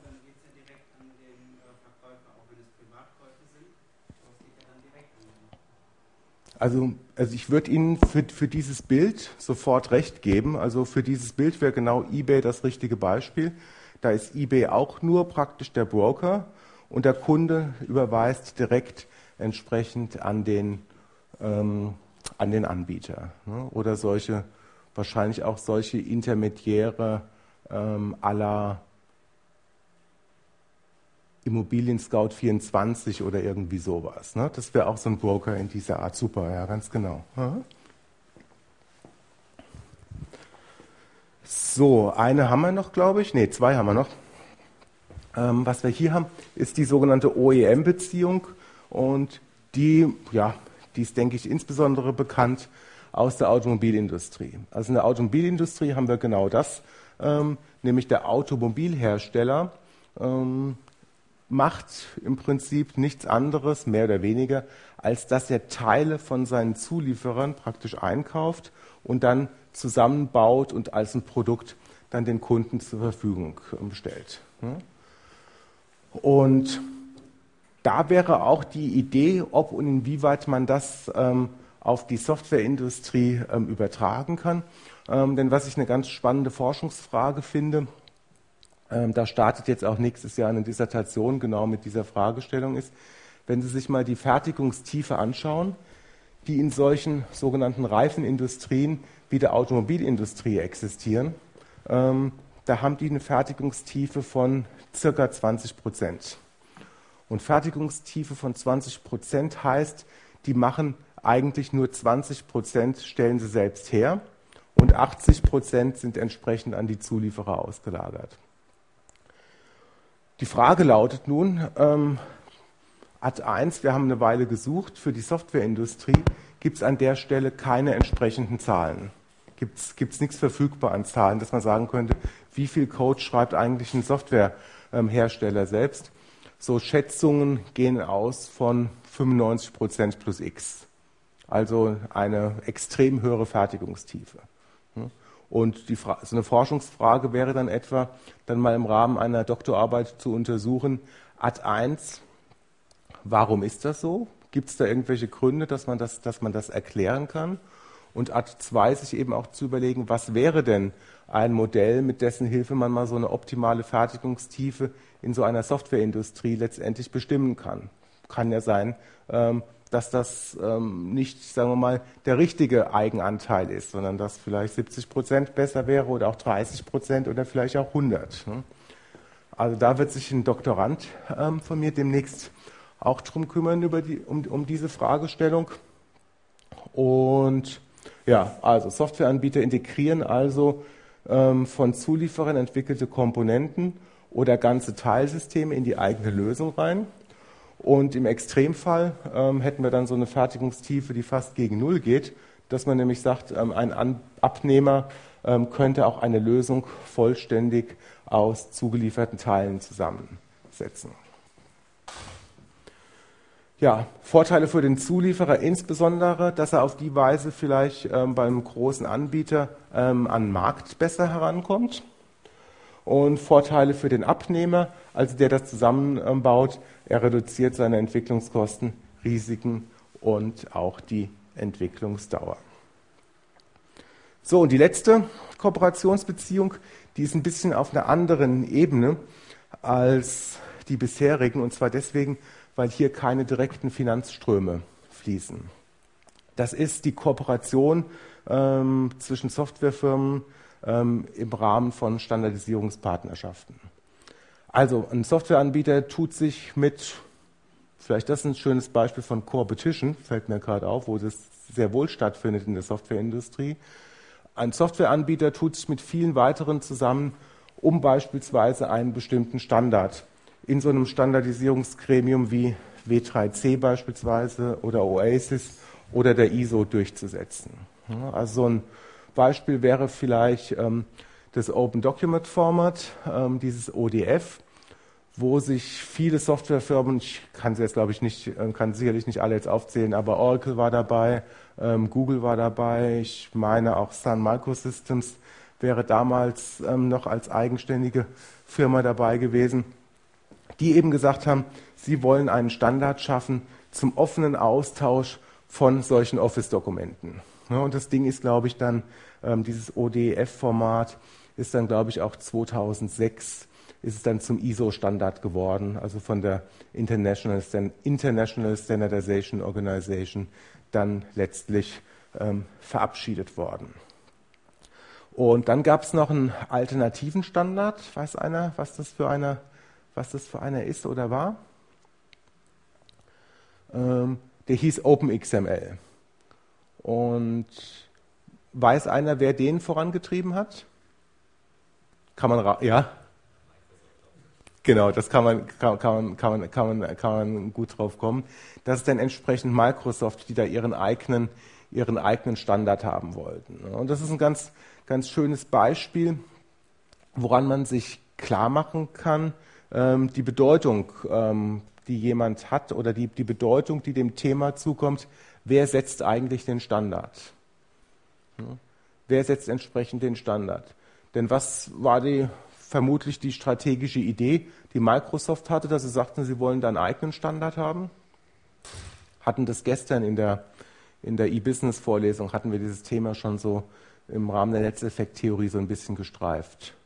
Also, also ich würde Ihnen für, für dieses Bild sofort recht geben. Also für dieses Bild wäre genau eBay das richtige Beispiel. Da ist eBay auch nur praktisch der Broker und der Kunde überweist direkt entsprechend an den, ähm, an den Anbieter. Ne? Oder solche, wahrscheinlich auch solche Intermediäre ähm, à la Immobilien Scout vierundzwanzig oder irgendwie sowas. Ne? Das wäre auch so ein Broker in dieser Art. Super, ja, ganz genau. Ja. So, eine haben wir noch, glaube ich. Ne, zwei haben wir noch. Ähm, was wir hier haben, ist die sogenannte O E M-Beziehung. Und die, ja, die ist, denke ich, insbesondere bekannt aus der Automobilindustrie. Also in der Automobilindustrie haben wir genau das, ähm, nämlich der Automobilhersteller ähm, macht im Prinzip nichts anderes, mehr oder weniger, als dass er Teile von seinen Zulieferern praktisch einkauft und dann zusammenbaut und als ein Produkt dann den Kunden zur Verfügung stellt. Und da wäre auch die Idee, ob und inwieweit man das ähm, auf die Softwareindustrie ähm, übertragen kann. Ähm, denn was ich eine ganz spannende Forschungsfrage finde, Ähm, da startet jetzt auch nächstes Jahr eine Dissertation genau mit dieser Fragestellung ist, wenn Sie sich mal die Fertigungstiefe anschauen, die in solchen sogenannten Reifenindustrien wie der Automobilindustrie existieren, ähm, da haben die eine Fertigungstiefe von circa zwanzig Prozent. Und Fertigungstiefe von zwanzig Prozent heißt, die machen eigentlich nur zwanzig Prozent, stellen sie selbst her und achtzig Prozent sind entsprechend an die Zulieferer ausgelagert. Die Frage lautet nun, ähm, Ad eins, wir haben eine Weile gesucht für die Softwareindustrie, gibt es an der Stelle keine entsprechenden Zahlen. Gibt es nichts verfügbar an Zahlen, dass man sagen könnte, wie viel Code schreibt eigentlich ein Softwarehersteller ähm, selbst. So Schätzungen gehen aus von fünfundneunzig Prozent plus X, also eine extrem höhere Fertigungstiefe. Und die Fra- so eine Forschungsfrage wäre dann etwa, dann mal im Rahmen einer Doktorarbeit zu untersuchen, Ad eins, warum ist das so? Gibt es da irgendwelche Gründe, dass man das, dass man das erklären kann? Und Ad zwei sich eben auch zu überlegen, was wäre denn ein Modell, mit dessen Hilfe man mal so eine optimale Fertigungstiefe in so einer Softwareindustrie letztendlich bestimmen kann. Kann ja sein, ähm, dass das ähm, nicht, sagen wir mal, der richtige Eigenanteil ist, sondern dass vielleicht siebzig Prozent besser wäre oder auch dreißig Prozent oder vielleicht auch hundert. Ne? Also da wird sich ein Doktorand ähm, von mir demnächst auch drum kümmern, über die, um, um diese Fragestellung. Und ja, also Softwareanbieter integrieren also ähm, von Zulieferern entwickelte Komponenten oder ganze Teilsysteme in die eigene Lösung rein. Und im Extremfall ähm, hätten wir dann so eine Fertigungstiefe, die fast gegen Null geht, dass man nämlich sagt, ähm, ein An- Abnehmer ähm, könnte auch eine Lösung vollständig aus zugelieferten Teilen zusammensetzen. Ja, Vorteile für den Zulieferer insbesondere, dass er auf die Weise vielleicht ähm, beim großen Anbieter ähm, an den Markt besser herankommt. Und Vorteile für den Abnehmer, also der das zusammenbaut, er reduziert seine Entwicklungskosten, Risiken und auch die Entwicklungsdauer. So, und die letzte Kooperationsbeziehung, die ist ein bisschen auf einer anderen Ebene als die bisherigen, und zwar deswegen, weil hier keine direkten Finanzströme fließen. Das ist die Kooperation ähm, zwischen Softwarefirmen ähm, im Rahmen von Standardisierungspartnerschaften. Also ein Softwareanbieter tut sich mit, vielleicht das ist ein schönes Beispiel von Competition, fällt mir gerade auf, wo das sehr wohl stattfindet in der Softwareindustrie. Ein Softwareanbieter tut sich mit vielen weiteren zusammen, um beispielsweise einen bestimmten Standard in so einem Standardisierungsgremium wie W drei C beispielsweise oder Oasis oder der I S O durchzusetzen. Also so ein Beispiel wäre vielleicht ähm, das Open Document Format, ähm, dieses O D F, wo sich viele Softwarefirmen, ich kann sie jetzt glaube ich nicht, kann sicherlich nicht alle jetzt aufzählen, aber Oracle war dabei, ähm, Google war dabei, ich meine auch Sun Microsystems wäre damals ähm, noch als eigenständige Firma dabei gewesen, die eben gesagt haben, sie wollen einen Standard schaffen zum offenen Austausch von solchen Office-Dokumenten. Ja, und das Ding ist, glaube ich, dann, ähm, dieses O D F-Format ist dann, glaube ich, auch zweitausendsechs ist es dann zum I S O-Standard geworden, also von der International, Stand- International Standardization Organization dann letztlich ähm, verabschiedet worden. Und dann gab es noch einen alternativen Standard. Weiß einer, was das für einer was das für einer ist oder war? Ähm, der hieß OpenXML. Und weiß einer, wer den vorangetrieben hat? Kann man, ra- ja? Genau, das kann man, kann, kann, man, kann, man, kann, man, kann man gut drauf kommen. Das ist dann entsprechend Microsoft, die da ihren eigenen, ihren eigenen Standard haben wollten. Und das ist ein ganz, ganz schönes Beispiel, woran man sich klar machen kann, die Bedeutung, die jemand hat oder die, die Bedeutung, die dem Thema zukommt, wer setzt eigentlich den Standard? Wer setzt entsprechend den Standard? Denn was war die, vermutlich die strategische Idee, die Microsoft hatte, dass sie sagten, sie wollen da einen eigenen Standard haben? Hatten das gestern in der, in der E-Business-Vorlesung, hatten wir dieses Thema schon so im Rahmen der Netzeffekttheorie so ein bisschen gestreift.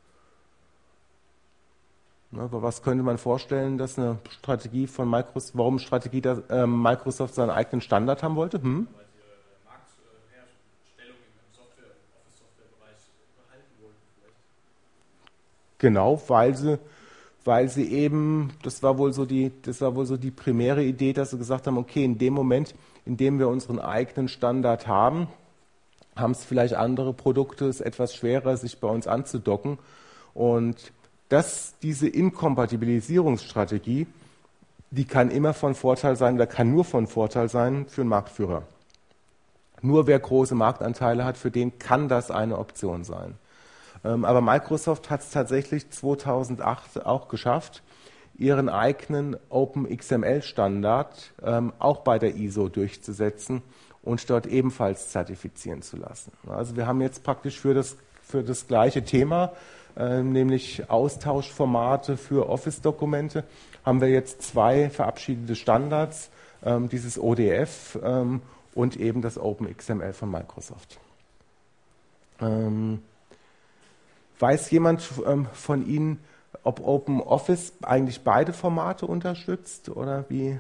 Aber was könnte man vorstellen, dass eine Strategie von Microsoft, warum Strategie der, äh, Microsoft seinen eigenen Standard haben wollte? Hm? Weil sie ihre Marktstellung im Software, Office-Software-Bereich behalten wollten vielleicht. Genau, weil sie, weil sie eben, das war wohl so die, das war wohl so die primäre Idee, dass sie gesagt haben, okay, in dem Moment, in dem wir unseren eigenen Standard haben, haben es vielleicht andere Produkte, es ist etwas schwerer, sich bei uns anzudocken. Und dass diese Inkompatibilisierungsstrategie, die kann immer von Vorteil sein, oder kann nur von Vorteil sein für einen Marktführer. Nur wer große Marktanteile hat, für den kann das eine Option sein. Aber Microsoft hat es tatsächlich zweitausendacht auch geschafft, ihren eigenen OpenXML-Standard ähm, auch bei der I S O durchzusetzen und dort ebenfalls zertifizieren zu lassen. Also wir haben jetzt praktisch für das, für das gleiche Thema, äh, nämlich Austauschformate für Office-Dokumente, haben wir jetzt zwei verabschiedete Standards, ähm, dieses O D F ähm, und eben das OpenXML von Microsoft. Ähm, weiß jemand ähm, von Ihnen, ob OpenOffice eigentlich beide Formate unterstützt oder wie?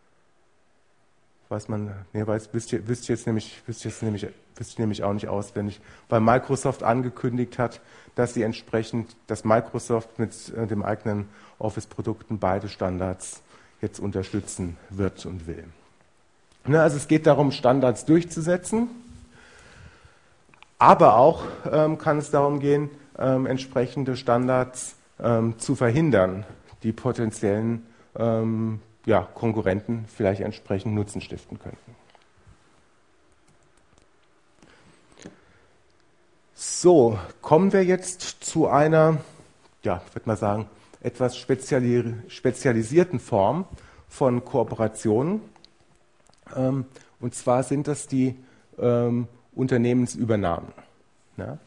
Weiß man, nee, weiß, wisst ihr, wisst ihr jetzt nämlich, wisst ihr jetzt nämlich, wisst ihr nämlich auch nicht auswendig, weil Microsoft angekündigt hat, dass sie entsprechend, dass Microsoft mit äh, dem eigenen Office-Produkten beide Standards jetzt unterstützen wird und will. Ne, also es geht darum, Standards durchzusetzen, aber auch ähm, kann es darum gehen, ähm, entsprechende Standards ähm, zu verhindern, die potenziellen ähm, ja, Konkurrenten vielleicht entsprechend Nutzen stiften könnten. So, kommen wir jetzt zu einer, ja, ich würde mal sagen, etwas speziali- spezialisierten Form von Kooperationen. Ähm, und zwar sind das die ähm, Unternehmensübernahmen. Ja.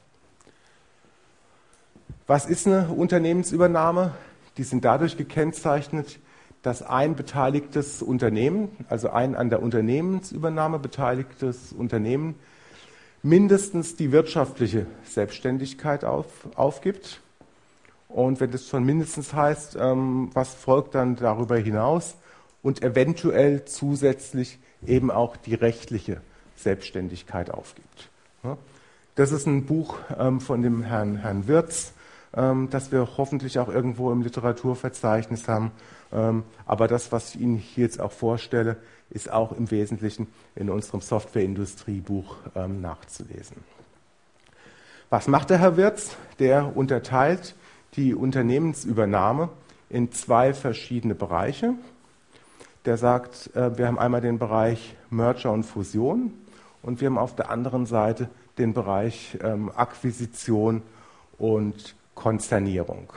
Was ist eine Unternehmensübernahme? Die sind dadurch gekennzeichnet, dass ein beteiligtes Unternehmen, also ein an der Unternehmensübernahme beteiligtes Unternehmen, mindestens die wirtschaftliche Selbstständigkeit auf, aufgibt. Und wenn das schon mindestens heißt, ähm, was folgt dann darüber hinaus? Und eventuell zusätzlich eben auch die rechtliche Selbstständigkeit aufgibt. Ja? Das ist ein Buch ähm, von dem Herrn, Herrn Wirz, ähm, das wir hoffentlich auch irgendwo im Literaturverzeichnis haben. Ähm, aber das, was ich Ihnen hier jetzt auch vorstelle, ist auch im Wesentlichen in unserem Softwareindustriebuch ähm, nachzulesen. Was macht der Herr Wirz? Der unterteilt die Unternehmensübernahme in zwei verschiedene Bereiche. Der sagt, äh, wir haben einmal den Bereich Merger und Fusion und wir haben auf der anderen Seite den Bereich ähm, Akquisition und Konzernierung.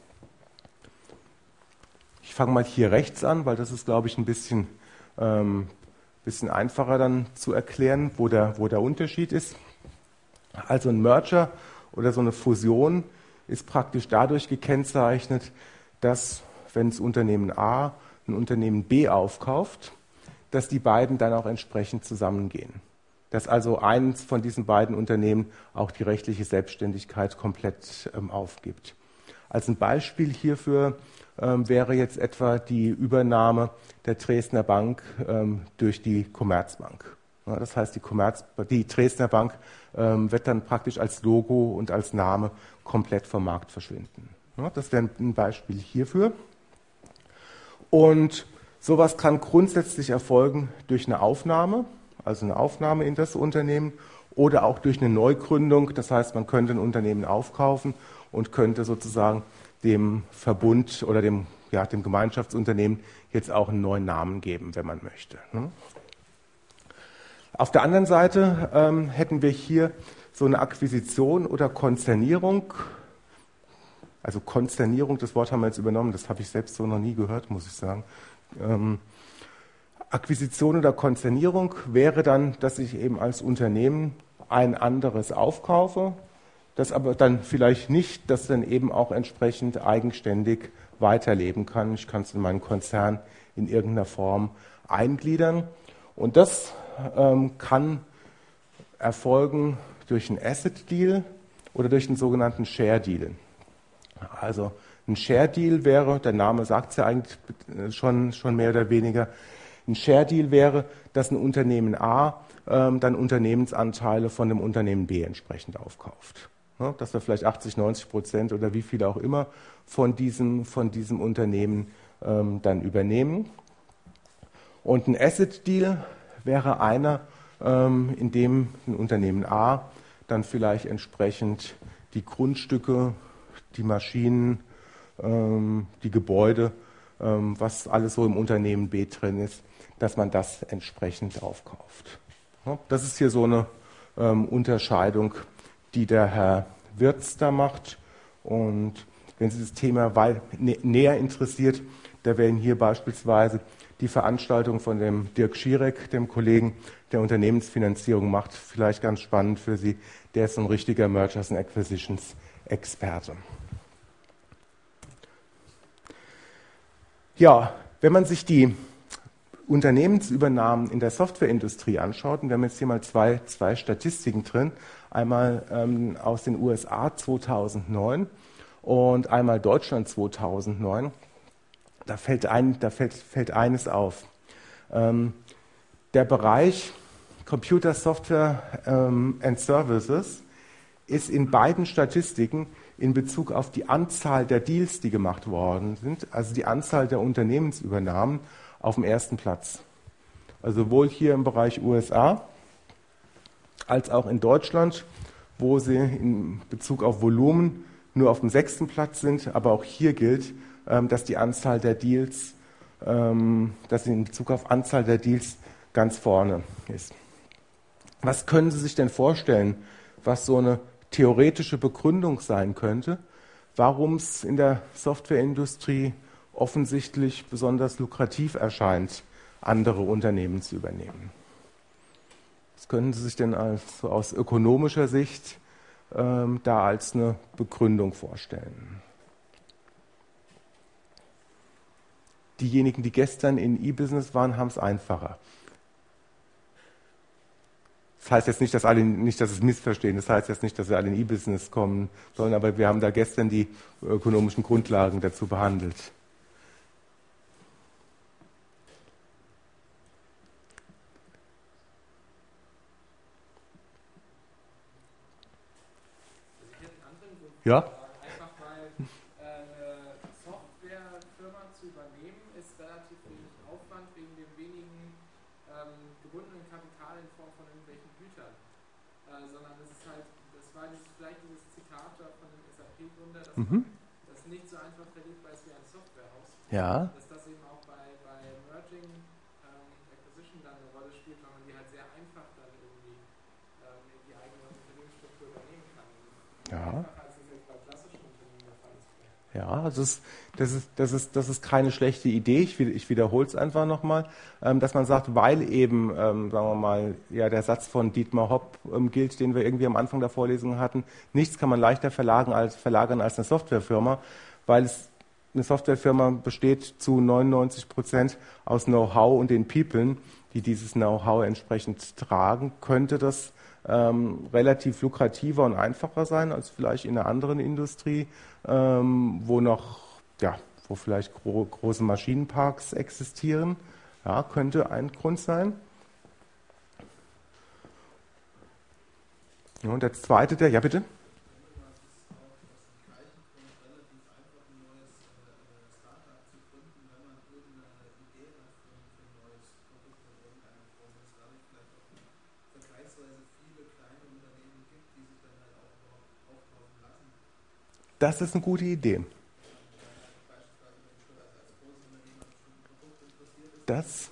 Ich fange mal hier rechts an, weil das ist, glaube ich, ein bisschen, ähm, bisschen einfacher dann zu erklären, wo der, wo der Unterschied ist. Also ein Merger oder so eine Fusion ist praktisch dadurch gekennzeichnet, dass, wenn das Unternehmen A ein Unternehmen B aufkauft, dass die beiden dann auch entsprechend zusammengehen. Dass also eins von diesen beiden Unternehmen auch die rechtliche Selbstständigkeit komplett ähm, aufgibt. Als ein Beispiel hierfür ähm, wäre jetzt etwa die Übernahme der Dresdner Bank ähm, durch die Commerzbank. Ja, das heißt, die, Commerz, die Dresdner Bank ähm, wird dann praktisch als Logo und als Name komplett vom Markt verschwinden. Ja, das wäre ein Beispiel hierfür. Und sowas kann grundsätzlich erfolgen durch eine Aufnahme, also eine Aufnahme in das Unternehmen, oder auch durch eine Neugründung. Das heißt, man könnte ein Unternehmen aufkaufen und könnte sozusagen dem Verbund oder dem, ja, dem Gemeinschaftsunternehmen jetzt auch einen neuen Namen geben, wenn man möchte. Auf der anderen Seite ähm, hätten wir hier so eine Akquisition oder Konzernierung. Also Konzernierung, das Wort haben wir jetzt übernommen, das habe ich selbst so noch nie gehört, muss ich sagen. Ähm, Akquisition oder Konzernierung wäre dann, dass ich eben als Unternehmen ein anderes aufkaufe, das aber dann vielleicht nicht, das dann eben auch entsprechend eigenständig weiterleben kann. Ich kann es in meinen Konzern in irgendeiner Form eingliedern. Und das ähm, kann erfolgen durch einen Asset-Deal oder durch einen sogenannten Share-Deal. Also ein Share-Deal wäre, der Name sagt es ja eigentlich schon, schon mehr oder weniger, ein Share-Deal wäre, dass ein Unternehmen A ähm, dann Unternehmensanteile von dem Unternehmen B entsprechend aufkauft. Ja, dass wir vielleicht achtzig, neunzig Prozent oder wie viel auch immer von diesem, von diesem Unternehmen ähm, dann übernehmen. Und ein Asset-Deal wäre einer, ähm, in dem ein Unternehmen A dann vielleicht entsprechend die Grundstücke, die Maschinen, ähm, die Gebäude, ähm, was alles so im Unternehmen B drin ist, dass man das entsprechend aufkauft. Ja, das ist hier so eine ähm, Unterscheidung, die der Herr Wirz da macht. Und wenn Sie das Thema wei- nä- näher interessiert, da wären hier beispielsweise die Veranstaltung von dem Dirk Schierek, dem Kollegen, der Unternehmensfinanzierung macht. Vielleicht ganz spannend für Sie. Der ist so ein richtiger Mergers and Acquisitions Experte. Ja, wenn man sich die Unternehmensübernahmen in der Softwareindustrie anschaut, und wir haben jetzt hier mal zwei, zwei Statistiken drin, einmal ähm, aus den U S A zweitausendneun und einmal Deutschland zweitausendneun, da fällt, ein, da fällt, fällt eines auf. Ähm, der Bereich Computer Software ähm, and Services ist in beiden Statistiken in Bezug auf die Anzahl der Deals, die gemacht worden sind, also die Anzahl der Unternehmensübernahmen, auf dem ersten Platz. Also sowohl hier im Bereich U S A als auch in Deutschland, wo sie in Bezug auf Volumen nur auf dem sechsten Platz sind, aber auch hier gilt, dass die Anzahl der Deals, dass sie in Bezug auf Anzahl der Deals ganz vorne ist. Was können Sie sich denn vorstellen, was so eine theoretische Begründung sein könnte, warum es in der Softwareindustrie offensichtlich besonders lukrativ erscheint, andere Unternehmen zu übernehmen? Was können Sie sich denn als, so aus ökonomischer Sicht ähm, da als eine Begründung vorstellen? Diejenigen, die gestern in E-Business waren, haben es einfacher. Das heißt jetzt nicht, dass alle nicht, dass es missverstehen. Das heißt jetzt nicht, dass wir alle in E-Business kommen sollen, aber wir haben da gestern die ökonomischen Grundlagen dazu behandelt. Ja? Einfach weil äh, eine Softwarefirma zu übernehmen ist relativ wenig Aufwand wegen dem wenigen ähm, gebundenen Kapital in Form von irgendwelchen Gütern. Äh, sondern es ist halt, das war dieses, vielleicht dieses Zitat da von dem S A P-Gründer, dass Mhm. man das nicht so einfach verliebbar ist wie ein Softwarehaus. Ja. Dass das eben auch bei, bei Merging ähm, Acquisition dann eine Rolle spielt, weil man die halt sehr einfach dann irgendwie ähm, in die eigene Unternehmensstruktur übernehmen kann. Ja. Einfacher als es jetzt bei klassischen Unternehmen der Fall ist. Ja, also es, das, ist, das, ist, das ist keine schlechte Idee. Ich, will, ich wiederhole es einfach nochmal, ähm, dass man sagt, weil eben, ähm, sagen wir mal, ja, der Satz von Dietmar Hopp ähm, gilt, den wir irgendwie am Anfang der Vorlesung hatten, nichts kann man leichter verlagern als, verlagern als eine Softwarefirma, weil es eine Softwarefirma besteht zu neunundneunzig Prozent aus Know-how und den Peoplen, die dieses Know-how entsprechend tragen, könnte das ähm, relativ lukrativer und einfacher sein als vielleicht in einer anderen Industrie, ähm, wo noch, ja, wo vielleicht gro große Maschinenparks existieren. Ja, könnte ein Grund sein. Ja, und der zweite, der, ja bitte? Das ist eine gute Idee. Das,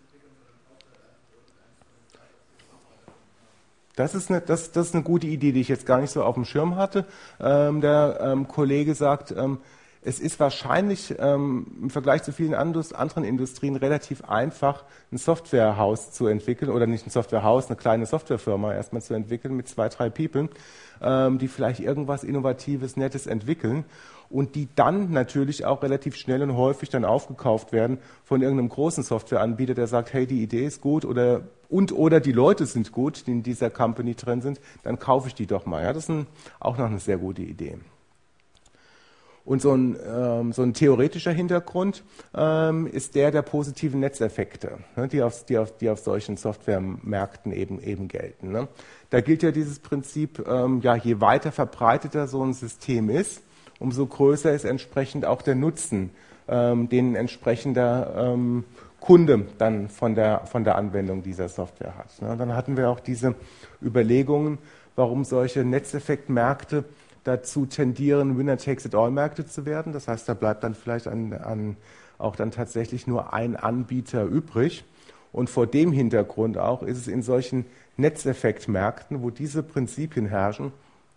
das, ist eine, das, das ist eine gute Idee, die ich jetzt gar nicht so auf dem Schirm hatte. Ähm, der ähm, Kollege sagt, ähm, es ist wahrscheinlich ähm, im Vergleich zu vielen anderen Industrien relativ einfach, ein Softwarehaus zu entwickeln, oder nicht ein Softwarehaus, eine kleine Softwarefirma erstmal zu entwickeln mit zwei, drei People, ähm, die vielleicht irgendwas Innovatives, Nettes entwickeln und die dann natürlich auch relativ schnell und häufig dann aufgekauft werden von irgendeinem großen Softwareanbieter, der sagt, hey, die Idee ist gut oder und oder die Leute sind gut, die in dieser Company drin sind, dann kaufe ich die doch mal. Ja, das ist ein, auch noch eine sehr gute Idee. Und so ein, ähm, so ein theoretischer Hintergrund ähm, ist der der positiven Netzeffekte, ne, die, auf, die, auf, die auf solchen Softwaremärkten eben, eben gelten. Ne. Da gilt ja dieses Prinzip, ähm, ja, je weiter verbreiteter so ein System ist, umso größer ist entsprechend auch der Nutzen, ähm, den ein entsprechender ähm, Kunde dann von der, von der Anwendung dieser Software hat. Ne. Dann hatten wir auch diese Überlegungen, warum solche Netzeffektmärkte dazu tendieren, Winner-Takes-it-all-Märkte zu werden. Das heißt, da bleibt dann vielleicht an, an, auch dann tatsächlich nur ein Anbieter übrig. Und vor dem Hintergrund auch ist es in solchen Netzeffektmärkten, wo diese Prinzipien herrschen,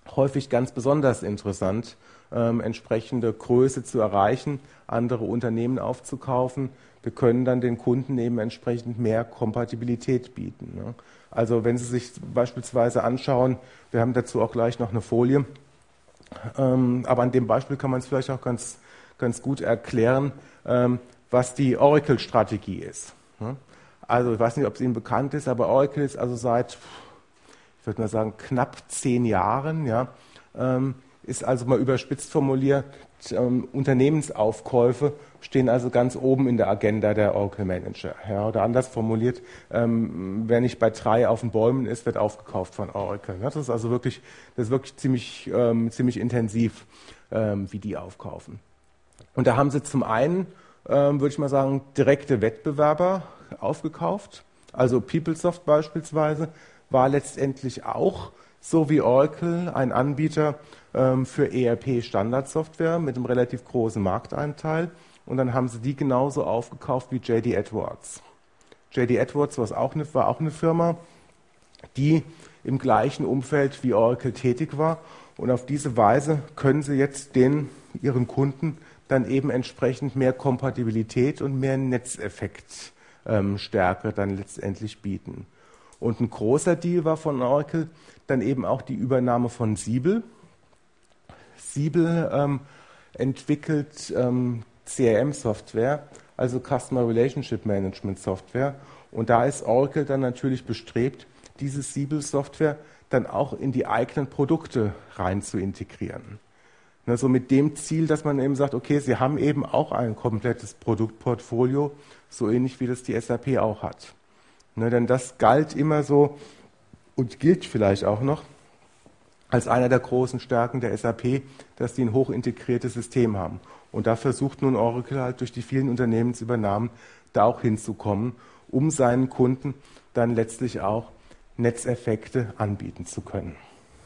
häufig ganz besonders interessant, ähm, entsprechende Größe zu erreichen, andere Unternehmen aufzukaufen. Wir können dann den Kunden eben entsprechend mehr Kompatibilität bieten. Ne? Also wenn Sie sich beispielsweise anschauen, wir haben dazu auch gleich noch eine Folie, ähm, aber an dem Beispiel kann man es vielleicht auch ganz, ganz gut erklären, ähm, was die Oracle-Strategie ist. Ne? Also ich weiß nicht, ob es Ihnen bekannt ist, aber Oracle ist also seit, ich würde mal sagen, knapp zehn Jahren, ja, ähm, ist also mal überspitzt formuliert, ähm, Unternehmensaufkäufe stehen also ganz oben in der Agenda der Oracle Manager. Ja, oder anders formuliert, ähm, wer nicht bei drei auf den Bäumen ist, wird aufgekauft von Oracle. Das ist also wirklich, das ist wirklich ziemlich, ähm, ziemlich intensiv, ähm, wie die aufkaufen. Und da haben sie zum einen, ähm, würde ich mal sagen, direkte Wettbewerber aufgekauft. Also PeopleSoft beispielsweise war letztendlich auch, so wie Oracle, ein Anbieter ähm, für E R P-Standardsoftware mit einem relativ großen Markteinteil. Und dann haben sie die genauso aufgekauft wie J D Edwards. J D Edwards war auch eine, war auch eine Firma, die im gleichen Umfeld wie Oracle tätig war. Und auf diese Weise können sie jetzt den, ihren Kunden dann eben entsprechend mehr Kompatibilität und mehr Netzeffektstärke ähm, dann letztendlich bieten. Und ein großer Deal war von Oracle dann eben auch die Übernahme von Siebel. Siebel ähm, entwickelt ähm, C R M-Software, also Customer Relationship Management Software. Und da ist Oracle dann natürlich bestrebt, diese Siebel-Software dann auch in die eigenen Produkte rein zu integrieren. Also mit dem Ziel, dass man eben sagt, okay, Sie haben eben auch ein komplettes Produktportfolio, so ähnlich wie das die S A P auch hat. Ne, denn das galt immer so und gilt vielleicht auch noch als einer der großen Stärken der S A P, dass die ein hochintegriertes System haben. Und da versucht nun Oracle halt durch die vielen Unternehmensübernahmen da auch hinzukommen, um seinen Kunden dann letztlich auch Netzeffekte anbieten zu können.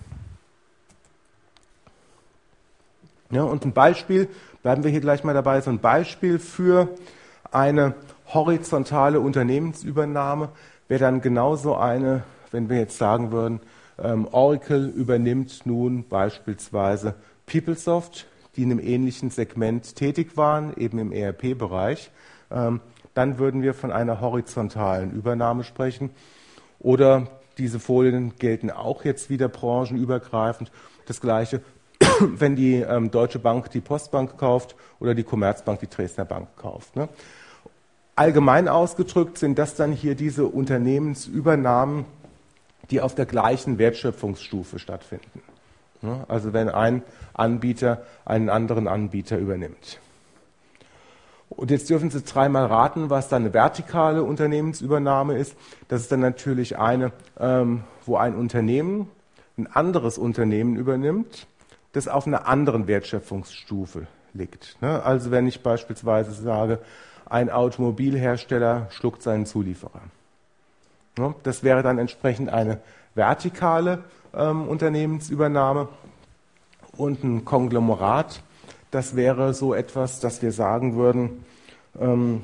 Ja, und ein Beispiel, bleiben wir hier gleich mal dabei, so ein Beispiel für eine horizontale Unternehmensübernahme wäre dann genauso eine, wenn wir jetzt sagen würden, ähm, Oracle übernimmt nun beispielsweise PeopleSoft, die in einem ähnlichen Segment tätig waren, eben im E R P-Bereich. Ähm, dann würden wir von einer horizontalen Übernahme sprechen. Oder diese Folien gelten auch jetzt wieder branchenübergreifend. Das Gleiche, wenn die ähm, Deutsche Bank die Postbank kauft oder die Commerzbank die Dresdner Bank kauft. Ne? Allgemein ausgedrückt sind das dann hier diese Unternehmensübernahmen, die auf der gleichen Wertschöpfungsstufe stattfinden. Ne? Also wenn ein Anbieter einen anderen Anbieter übernimmt. Und jetzt dürfen Sie dreimal raten, was dann eine vertikale Unternehmensübernahme ist. Das ist dann natürlich eine, ähm, wo ein Unternehmen ein anderes Unternehmen übernimmt, das auf einer anderen Wertschöpfungsstufe liegt. Ne? Also wenn ich beispielsweise sage, ein Automobilhersteller schluckt seinen Zulieferer. Ne? Das wäre dann entsprechend eine vertikale ähm, Unternehmensübernahme. Und ein Konglomerat, das wäre so etwas, dass wir sagen würden, ähm,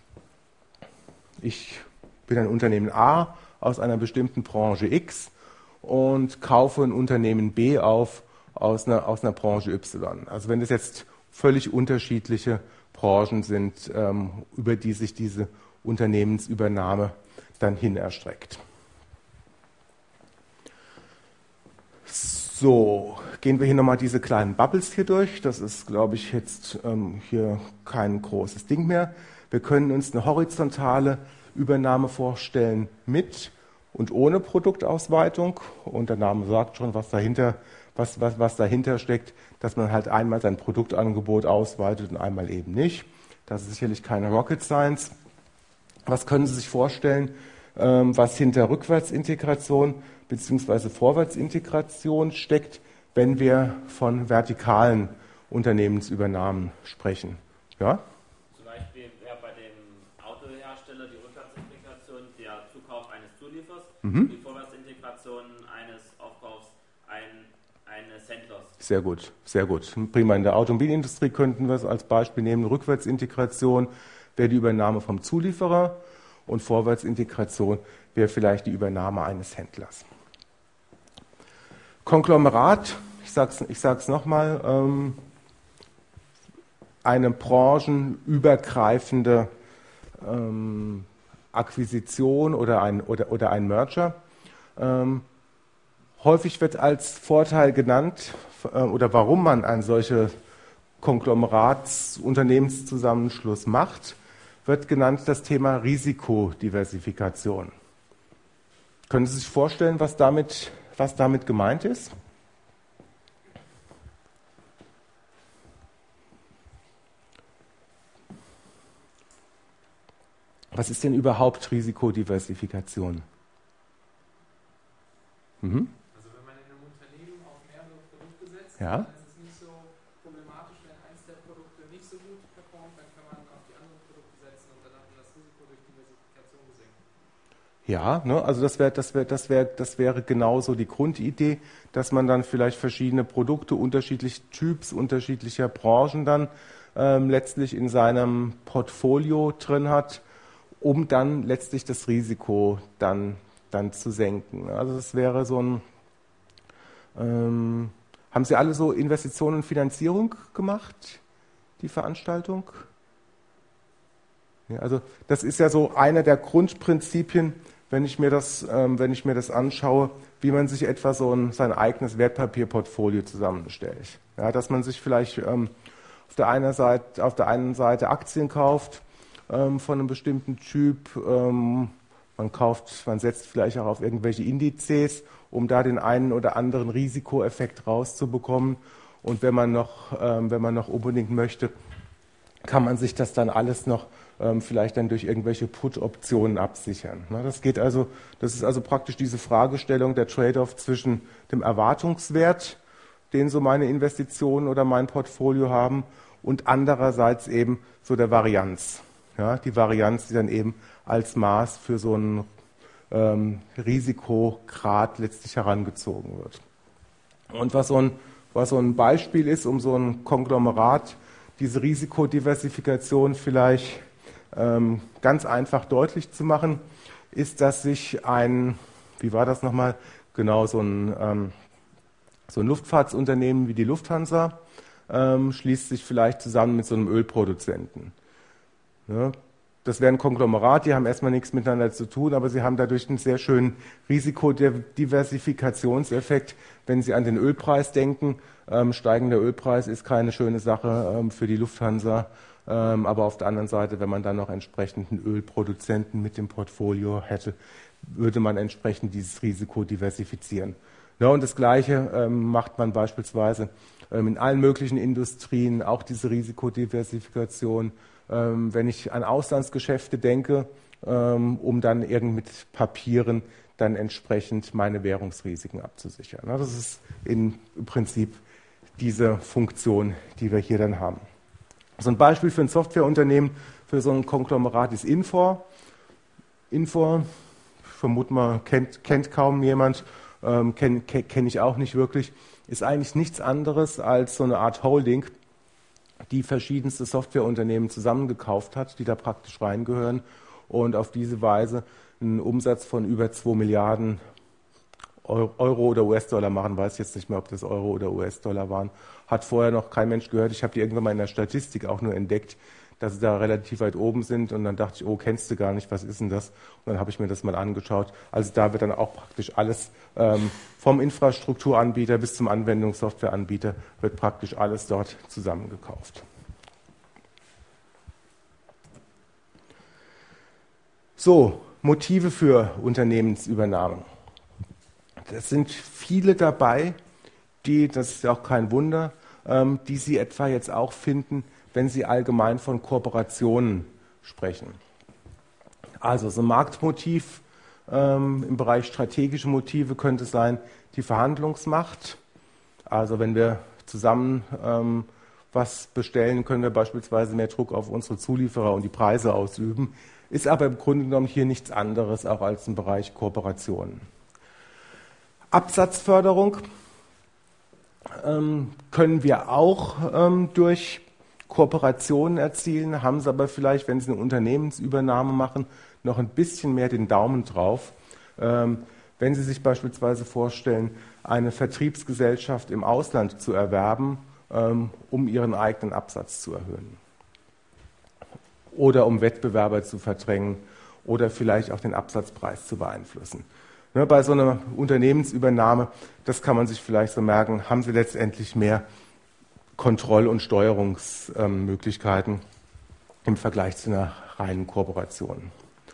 ich bin ein Unternehmen A aus einer bestimmten Branche X und kaufe ein Unternehmen B auf aus einer, aus einer Branche Y. Also wenn das jetzt völlig unterschiedliche Branchen sind, ähm, über die sich diese Unternehmensübernahme dann hin erstreckt. So, gehen wir hier nochmal diese kleinen Bubbles hier durch. Das ist, glaube ich, jetzt ähm, hier kein großes Ding mehr. Wir können uns eine horizontale Übernahme vorstellen mit und ohne Produktausweitung. Und der Name sagt schon, was dahinter, was, was, was dahinter steckt, dass man halt einmal sein Produktangebot ausweitet und einmal eben nicht. Das ist sicherlich keine Rocket Science. Was können Sie sich vorstellen, ähm, was hinter Rückwärtsintegration bzw. Vorwärtsintegration steckt, wenn wir von vertikalen Unternehmensübernahmen sprechen? Ja? Zum Beispiel wäre bei dem Autohersteller die Rückwärtsintegration der Zukauf eines Zuliefers, Mhm. die Vorwärtsintegration eines Aufkaufs ein, eines Händlers. Sehr gut, sehr gut. Prima. In der Automobilindustrie könnten wir es als Beispiel nehmen. Rückwärtsintegration wäre die Übernahme vom Zulieferer und Vorwärtsintegration wäre vielleicht die Übernahme eines Händlers. Konglomerat, ich sag's, ich sag's nochmal, ähm, eine branchenübergreifende ähm, Akquisition oder ein, oder, oder ein Merger. Ähm, häufig wird als Vorteil genannt, äh, oder warum man einen solchen Konglomerats-Unternehmenszusammenschluss macht, wird genannt das Thema Risikodiversifikation. Können Sie sich vorstellen, was damit, was damit gemeint ist? Was ist denn überhaupt Risikodiversifikation? Mhm. Also wenn man in einem Unternehmen auf mehrere Produkte setzt, Ja. dann ist es nicht so problematisch, wenn eins der Produkte nicht so gut performt, dann kann man auf die anderen Produkte setzen und dann hat man das Risiko durch Diversifikation gesenkt. Ja, ne, also das wäre das wär, das wär, das wäre genauso die Grundidee, dass man dann vielleicht verschiedene Produkte unterschiedlicher Typs, unterschiedlicher Branchen dann ähm, letztlich in seinem Portfolio drin hat, um dann letztlich das Risiko dann, dann zu senken. Also das wäre so ein, ähm, haben Sie alle so Investitionen und Finanzierung gemacht, die Veranstaltung? Ja, also das ist ja so einer der Grundprinzipien, wenn ich mir das, ähm, wenn ich mir das anschaue, wie man sich etwa so ein, sein eigenes Wertpapierportfolio zusammenstellt. Ja, dass man sich vielleicht ähm, auf der einen Seite, auf der einen Seite Aktien kauft, von einem bestimmten Typ. Man kauft, man setzt vielleicht auch auf irgendwelche Indizes, um da den einen oder anderen Risikoeffekt rauszubekommen. Und wenn man noch, wenn man noch unbedingt möchte, kann man sich das dann alles noch vielleicht dann durch irgendwelche Put-Optionen absichern. Das geht also, das ist also praktisch diese Fragestellung der Trade-off zwischen dem Erwartungswert, den so meine Investitionen oder mein Portfolio haben, und andererseits eben so der Varianz. Ja, die Varianz, die dann eben als Maß für so einen ähm, Risikograd letztlich herangezogen wird. Und was so, ein, was so ein Beispiel ist, um so ein Konglomerat, diese Risikodiversifikation vielleicht ähm, ganz einfach deutlich zu machen, ist, dass sich ein, wie war das nochmal, genau so ein, ähm, so ein Luftfahrtsunternehmen wie die Lufthansa ähm, schließt sich vielleicht zusammen mit so einem Ölproduzenten. Ja, das wäre ein Konglomerat, die haben erstmal nichts miteinander zu tun, aber sie haben dadurch einen sehr schönen Risikodiversifikationseffekt. Wenn Sie an den Ölpreis denken, ähm, steigender Ölpreis ist keine schöne Sache ähm, für die Lufthansa, ähm, aber auf der anderen Seite, wenn man dann noch entsprechenden Ölproduzenten mit dem Portfolio hätte, würde man entsprechend dieses Risiko diversifizieren. Ja, und das Gleiche ähm, macht man beispielsweise ähm, in allen möglichen Industrien, auch diese Risikodiversifikation. Ähm, wenn ich an Auslandsgeschäfte denke, ähm, um dann irgend mit Papieren dann entsprechend meine Währungsrisiken abzusichern. Ja, das ist in, im Prinzip diese Funktion, die wir hier dann haben. So ein Beispiel für ein Softwareunternehmen, für so ein Konglomerat ist Infor. Infor, ich vermute mal, kennt, kennt kaum jemand, ähm, kenne kenn ich auch nicht wirklich, ist eigentlich nichts anderes als so eine Art Holding, die verschiedenste Softwareunternehmen zusammengekauft hat, die da praktisch reingehören und auf diese Weise einen Umsatz von über zwei Milliarden Euro oder U S-Dollar machen, weiß jetzt nicht mehr, ob das Euro oder U S-Dollar waren, hat vorher noch kein Mensch gehört. Ich habe die irgendwann mal in der Statistik auch nur entdeckt, dass sie da relativ weit oben sind und dann dachte ich, oh, kennst du gar nicht, was ist denn das? Und dann habe ich mir das mal angeschaut. Also da wird dann auch praktisch alles ähm, vom Infrastrukturanbieter bis zum Anwendungssoftwareanbieter wird praktisch alles dort zusammengekauft. So, Motive für Unternehmensübernahmen. Das sind viele dabei, die, das ist ja auch kein Wunder, ähm, die Sie etwa jetzt auch finden, wenn Sie allgemein von Kooperationen sprechen. Also so ein Marktmotiv ähm, im Bereich strategische Motive könnte sein die Verhandlungsmacht. Also wenn wir zusammen ähm, was bestellen, können wir beispielsweise mehr Druck auf unsere Zulieferer und die Preise ausüben. Ist aber im Grunde genommen hier nichts anderes auch als im Bereich Kooperationen. Absatzförderung ähm, können wir auch ähm, durch Kooperationen erzielen, haben sie aber vielleicht, wenn sie eine Unternehmensübernahme machen, noch ein bisschen mehr den Daumen drauf. Ähm, wenn Sie sich beispielsweise vorstellen, eine Vertriebsgesellschaft im Ausland zu erwerben, ähm, um Ihren eigenen Absatz zu erhöhen. Oder um Wettbewerber zu verdrängen oder vielleicht auch den Absatzpreis zu beeinflussen. Ne, bei so einer Unternehmensübernahme, das kann man sich vielleicht so merken, haben Sie letztendlich mehr Kontroll- und Steuerungsmöglichkeiten ähm, im Vergleich zu einer reinen Kooperation.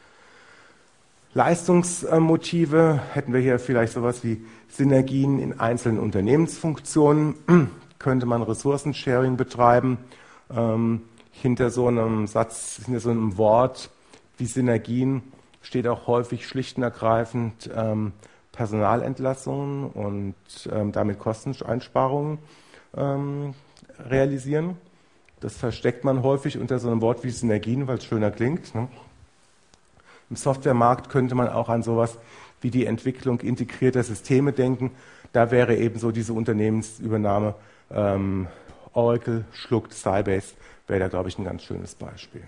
Leistungsmotive hätten wir hier vielleicht sowas wie Synergien in einzelnen Unternehmensfunktionen. Könnte man Ressourcensharing betreiben. Ähm, hinter so einem Satz, hinter so einem Wort wie Synergien steht auch häufig schlicht und ergreifend ähm, Personalentlassungen und ähm, damit Kosteneinsparungen ähm, realisieren. Das versteckt man häufig unter so einem Wort wie Synergien, weil es schöner klingt. Ne? Im Softwaremarkt könnte man auch an sowas wie die Entwicklung integrierter Systeme denken. Da wäre eben so diese Unternehmensübernahme ähm, Oracle schluckt Sybase, wäre da, glaube ich, ein ganz schönes Beispiel.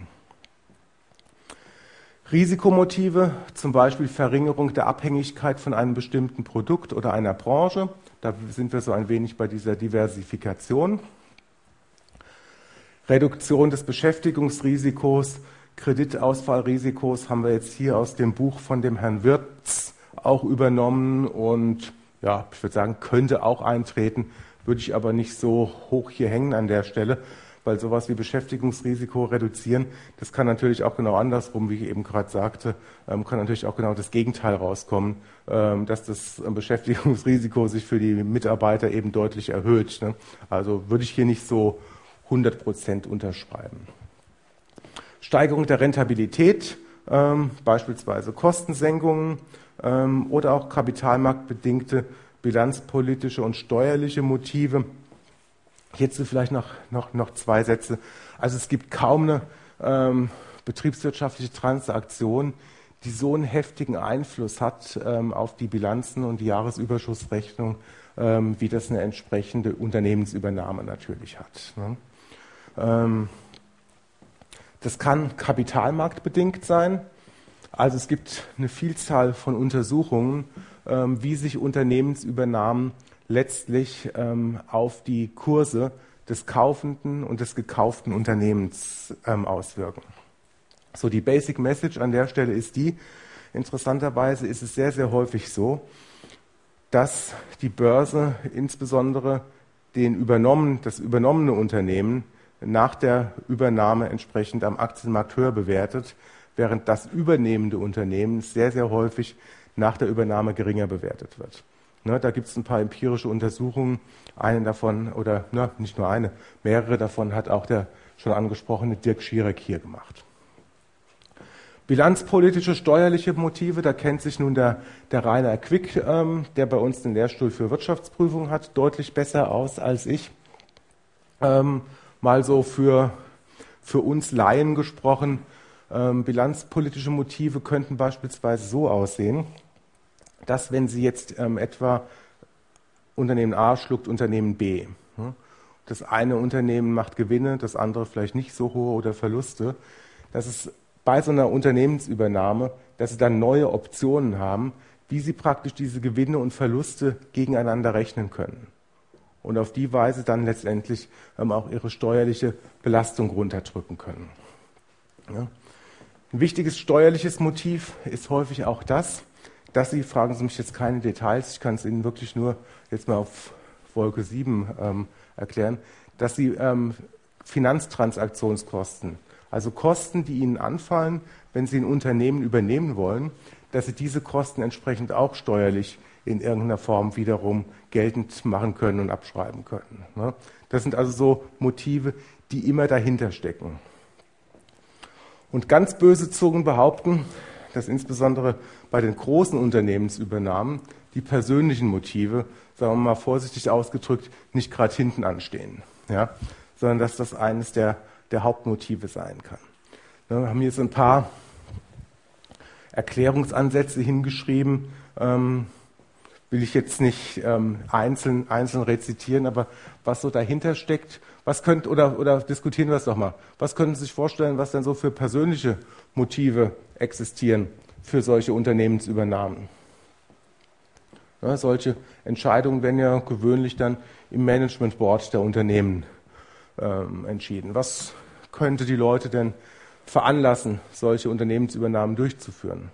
Risikomotive, zum Beispiel Verringerung der Abhängigkeit von einem bestimmten Produkt oder einer Branche. Da sind wir so ein wenig bei dieser Diversifikation. Reduktion des Beschäftigungsrisikos, Kreditausfallrisikos haben wir jetzt hier aus dem Buch von dem Herrn Wirtz auch übernommen und ja, ich würde sagen, könnte auch eintreten, würde ich aber nicht so hoch hier hängen an der Stelle, weil sowas wie Beschäftigungsrisiko reduzieren, das kann natürlich auch genau andersrum, wie ich eben gerade sagte, ähm, kann natürlich auch genau das Gegenteil rauskommen, ähm, dass das Beschäftigungsrisiko sich für die Mitarbeiter eben deutlich erhöht. Ne? Also würde ich hier nicht so hundert Prozent unterschreiben. Steigerung der Rentabilität, ähm, beispielsweise Kostensenkungen ähm, oder auch kapitalmarktbedingte bilanzpolitische und steuerliche Motive. Hierzu vielleicht noch, noch, noch zwei Sätze. Also es gibt kaum eine ähm, betriebswirtschaftliche Transaktion, die so einen heftigen Einfluss hat ähm, auf die Bilanzen und die Jahresüberschussrechnung, ähm, wie das eine entsprechende Unternehmensübernahme natürlich hat. Ne? Ähm, das kann kapitalmarktbedingt sein. Also es gibt eine Vielzahl von Untersuchungen, ähm, wie sich Unternehmensübernahmen letztlich ähm, auf die Kurse des kaufenden und des gekauften Unternehmens ähm, auswirken. So, die Basic Message an der Stelle ist die, interessanterweise ist es sehr, sehr häufig so, dass die Börse insbesondere den übernommen, das übernommene Unternehmen nach der Übernahme entsprechend am Aktienmarkt höher bewertet, während das übernehmende Unternehmen sehr, sehr häufig nach der Übernahme geringer bewertet wird. Ne, da gibt es ein paar empirische Untersuchungen. Eine davon, oder ne, nicht nur eine, mehrere davon hat auch der schon angesprochene Dirk Schierek hier gemacht. Bilanzpolitische, steuerliche Motive, da kennt sich nun der, der Rainer Quick, ähm, der bei uns den Lehrstuhl für Wirtschaftsprüfung hat, deutlich besser aus als ich. Ähm, mal so für, für uns Laien gesprochen, ähm, bilanzpolitische Motive könnten beispielsweise so aussehen, dass wenn Sie jetzt ähm, etwa Unternehmen A schluckt Unternehmen B, hm, das eine Unternehmen macht Gewinne, das andere vielleicht nicht so hohe oder Verluste, dass es bei so einer Unternehmensübernahme, dass Sie dann neue Optionen haben, wie Sie praktisch diese Gewinne und Verluste gegeneinander rechnen können. Und auf die Weise dann letztendlich ähm, auch Ihre steuerliche Belastung runterdrücken können. Ja. Ein wichtiges steuerliches Motiv ist häufig auch das, dass Sie, fragen Sie mich jetzt keine Details, ich kann es Ihnen wirklich nur jetzt mal auf Wolke sieben ähm, erklären, dass Sie ähm, Finanztransaktionskosten, also Kosten, die Ihnen anfallen, wenn Sie ein Unternehmen übernehmen wollen, dass Sie diese Kosten entsprechend auch steuerlich in irgendeiner Form wiederum geltend machen können und abschreiben können. Ne? Das sind also so Motive, die immer dahinter stecken. Und ganz böse Zungen behaupten, dass insbesondere bei den großen Unternehmensübernahmen die persönlichen Motive, sagen wir mal vorsichtig ausgedrückt, nicht gerade hinten anstehen, ja, sondern dass das eines der, der Hauptmotive sein kann. Wir haben hier so ein paar Erklärungsansätze hingeschrieben, ähm, will ich jetzt nicht ähm, einzeln, einzeln rezitieren, aber was so dahinter steckt, was könnt, oder, oder diskutieren wir es doch mal, was können Sie sich vorstellen, was denn so für persönliche Motive existieren für solche Unternehmensübernahmen? Ja, solche Entscheidungen werden ja gewöhnlich dann im Management Board der Unternehmen ähm, entschieden. Was könnte die Leute denn veranlassen, solche Unternehmensübernahmen durchzuführen?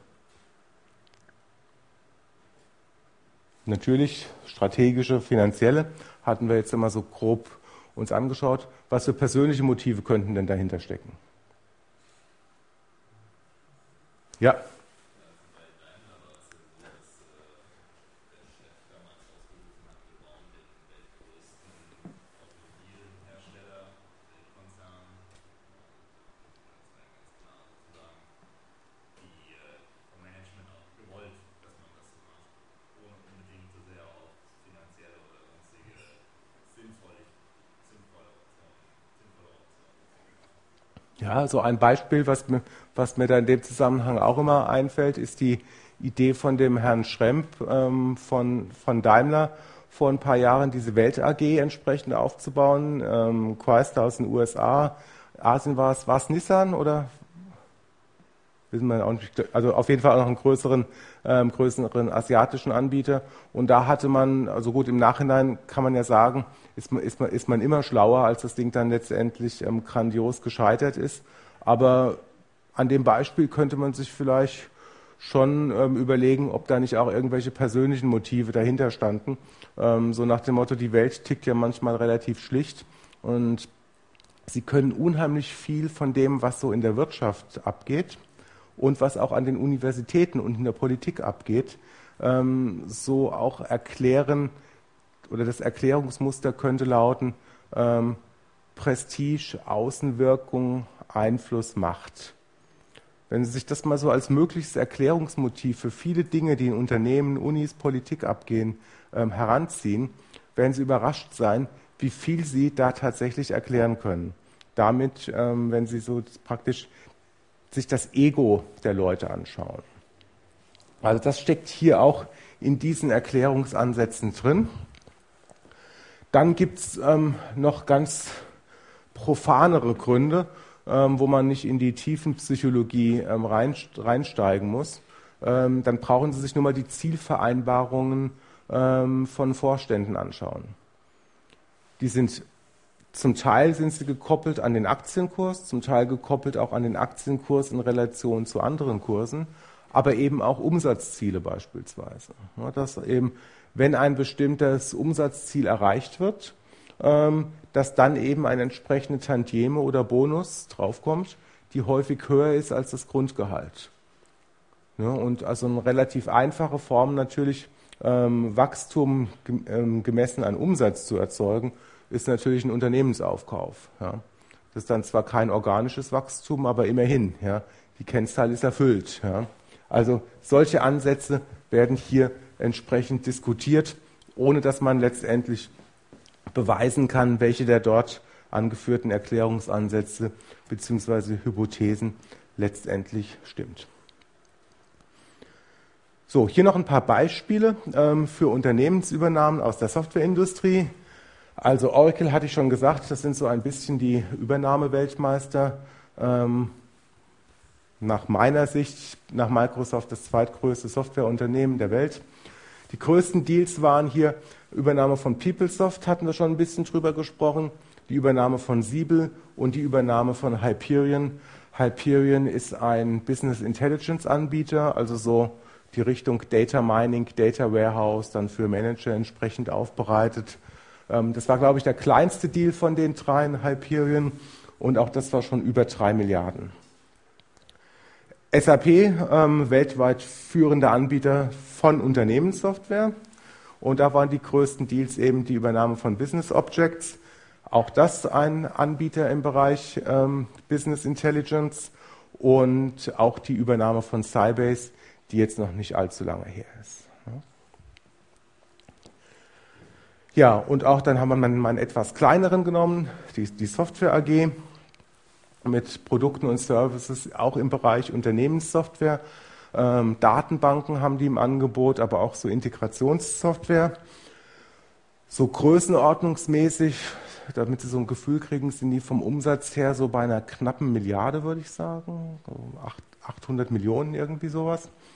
Natürlich strategische, finanzielle, hatten wir jetzt immer so grob uns angeschaut. Was für persönliche Motive könnten denn dahinter stecken? Ja. Ja, so ein Beispiel, was mir, was mir da in dem Zusammenhang auch immer einfällt, ist die Idee von dem Herrn Schremp ähm, von, von Daimler vor ein paar Jahren, diese Welt A G entsprechend aufzubauen. Ähm, Chrysler aus den U S A, Asien war es, war es Nissan oder? Wissen wir auch nicht, also auf jeden Fall auch noch einen größeren, ähm, größeren asiatischen Anbieter. Und da hatte man, also gut, im Nachhinein kann man ja sagen, ist man, ist man, ist man immer schlauer, als das Ding dann letztendlich ähm, grandios gescheitert ist. Aber an dem Beispiel könnte man sich vielleicht schon ähm, überlegen, ob da nicht auch irgendwelche persönlichen Motive dahinter standen. Ähm, so nach dem Motto, die Welt tickt ja manchmal relativ schlicht und sie können unheimlich viel von dem, was so in der Wirtschaft abgeht, und was auch an den Universitäten und in der Politik abgeht, ähm, so auch erklären, oder das Erklärungsmuster könnte lauten, ähm, Prestige, Außenwirkung, Einfluss, Macht. Wenn Sie sich das mal so als mögliches Erklärungsmotiv für viele Dinge, die in Unternehmen, Unis, Politik abgehen, ähm, heranziehen, werden Sie überrascht sein, wie viel Sie da tatsächlich erklären können. Damit, ähm, wenn Sie so praktisch sich das Ego der Leute anschauen. Also das steckt hier auch in diesen Erklärungsansätzen drin. Dann gibt es ähm, noch ganz profanere Gründe, ähm, wo man nicht in die Tiefenpsychologie ähm, rein, reinsteigen muss. Ähm, dann brauchen Sie sich nur mal die Zielvereinbarungen ähm, von Vorständen anschauen. Die sind Zum Teil sind sie gekoppelt an den Aktienkurs, zum Teil gekoppelt auch an den Aktienkurs in Relation zu anderen Kursen, aber eben auch Umsatzziele beispielsweise. Ja, dass eben, wenn ein bestimmtes Umsatzziel erreicht wird, ähm, dass dann eben eine entsprechende Tantieme oder Bonus draufkommt, die häufig höher ist als das Grundgehalt. Ja, und also eine relativ einfache Form natürlich, ähm, Wachstum gem- ähm, gemessen an Umsatz zu erzeugen, ist natürlich ein Unternehmensaufkauf. Ja. Das ist dann zwar kein organisches Wachstum, aber immerhin, ja, die Kennzahl ist erfüllt. Ja. Also solche Ansätze werden hier entsprechend diskutiert, ohne dass man letztendlich beweisen kann, welche der dort angeführten Erklärungsansätze bzw. Hypothesen letztendlich stimmt. So, hier noch ein paar Beispiele ähm, für Unternehmensübernahmen aus der Softwareindustrie. Also Oracle hatte ich schon gesagt, das sind so ein bisschen die Übernahmeweltmeister. Ähm, nach meiner Sicht, nach Microsoft das zweitgrößte Softwareunternehmen der Welt. Die größten Deals waren hier Übernahme von PeopleSoft, hatten wir schon ein bisschen drüber gesprochen, die Übernahme von Siebel und die Übernahme von Hyperion. Hyperion ist ein Business Intelligence Anbieter, also so die Richtung Data Mining, Data Warehouse, dann für Manager entsprechend aufbereitet. Das war, glaube ich, der kleinste Deal von den dreien, Hyperion, und auch das war schon über drei Milliarden. S A P, ähm, weltweit führender Anbieter von Unternehmenssoftware, und da waren die größten Deals eben die Übernahme von Business Objects, auch das ein Anbieter im Bereich ähm, Business Intelligence, und auch die Übernahme von Sybase, die jetzt noch nicht allzu lange her ist. Ja, und auch dann haben wir mal einen etwas kleineren genommen, die, die Software A G, mit Produkten und Services auch im Bereich Unternehmenssoftware. Ähm, Datenbanken haben die im Angebot, aber auch so Integrationssoftware. So größenordnungsmäßig, damit Sie so ein Gefühl kriegen, sind die vom Umsatz her so bei einer knappen Milliarde, würde ich sagen, achthundert Millionen, irgendwie sowas.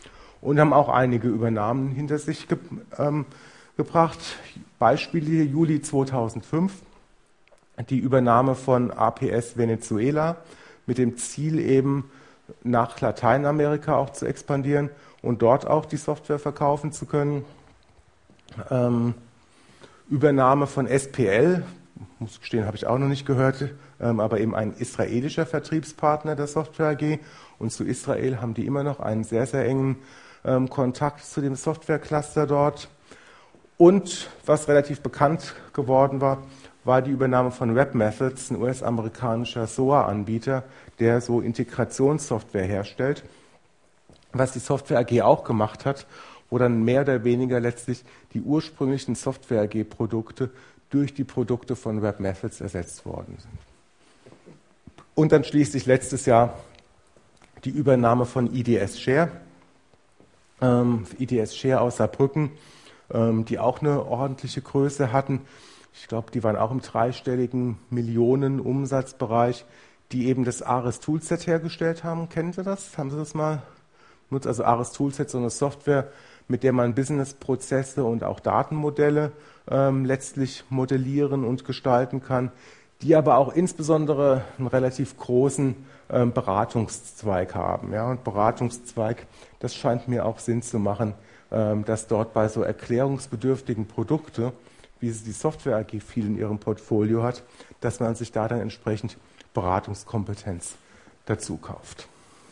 und haben auch einige Übernahmen hinter sich ge ähm, gebracht. Beispiele hier: Juli zweitausendfünf, die Übernahme von A P S Venezuela mit dem Ziel eben nach Lateinamerika auch zu expandieren und dort auch die Software verkaufen zu können. Ähm, Übernahme von S P L, muss gestehen, habe ich auch noch nicht gehört, ähm, aber eben ein israelischer Vertriebspartner der Software A G. Und zu Israel haben die immer noch einen sehr, sehr engen ähm, Kontakt zu dem Software-Cluster dort. Und was relativ bekannt geworden war, war die Übernahme von webMethods, ein U S-amerikanischer S O A-Anbieter, der so Integrationssoftware herstellt, was die Software A G auch gemacht hat, wo dann mehr oder weniger letztlich die ursprünglichen Software A G-Produkte durch die Produkte von webMethods ersetzt worden sind. Und dann schließlich letztes Jahr die Übernahme von I D S Share, ähm, I D S Share aus Saarbrücken, ähm, die auch eine ordentliche Größe hatten. Ich glaube, die waren auch im dreistelligen Millionen-Umsatzbereich, die eben das Ares Toolset hergestellt haben. Kennen Sie das? Haben Sie das mal benutzt? Also Ares Toolset, so eine Software, mit der man Businessprozesse und auch Datenmodelle ähm, letztlich modellieren und gestalten kann, die aber auch insbesondere einen relativ großen ähm, Beratungszweig haben. Ja, und Beratungszweig, das scheint mir auch Sinn zu machen, ähm, dass dort bei so erklärungsbedürftigen Produkten, wie es die Software A G viel in ihrem Portfolio hat, dass man sich da dann entsprechend Beratungskompetenz dazu kauft.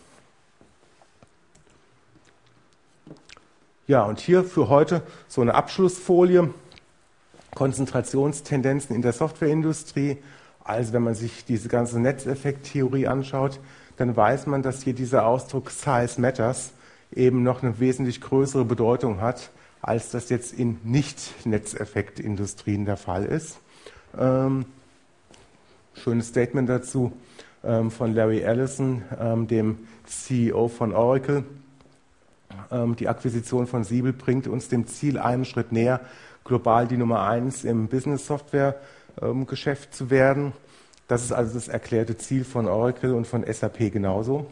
Ja, und hier für heute so eine Abschlussfolie. Konzentrationstendenzen in der Softwareindustrie. Also wenn man sich diese ganze Netzeffekttheorie anschaut, dann weiß man, dass hier dieser Ausdruck Size Matters eben noch eine wesentlich größere Bedeutung hat, als das jetzt in Nicht-Netzeffektindustrien der Fall ist. Ähm, schönes Statement dazu ähm, von Larry Ellison, ähm, dem C E O von Oracle. Ähm, die Akquisition von Siebel bringt uns dem Ziel einen Schritt näher, global die Nummer eins im Business-Software-Geschäft ähm, zu werden. Das ist also das erklärte Ziel von Oracle und von S A P genauso.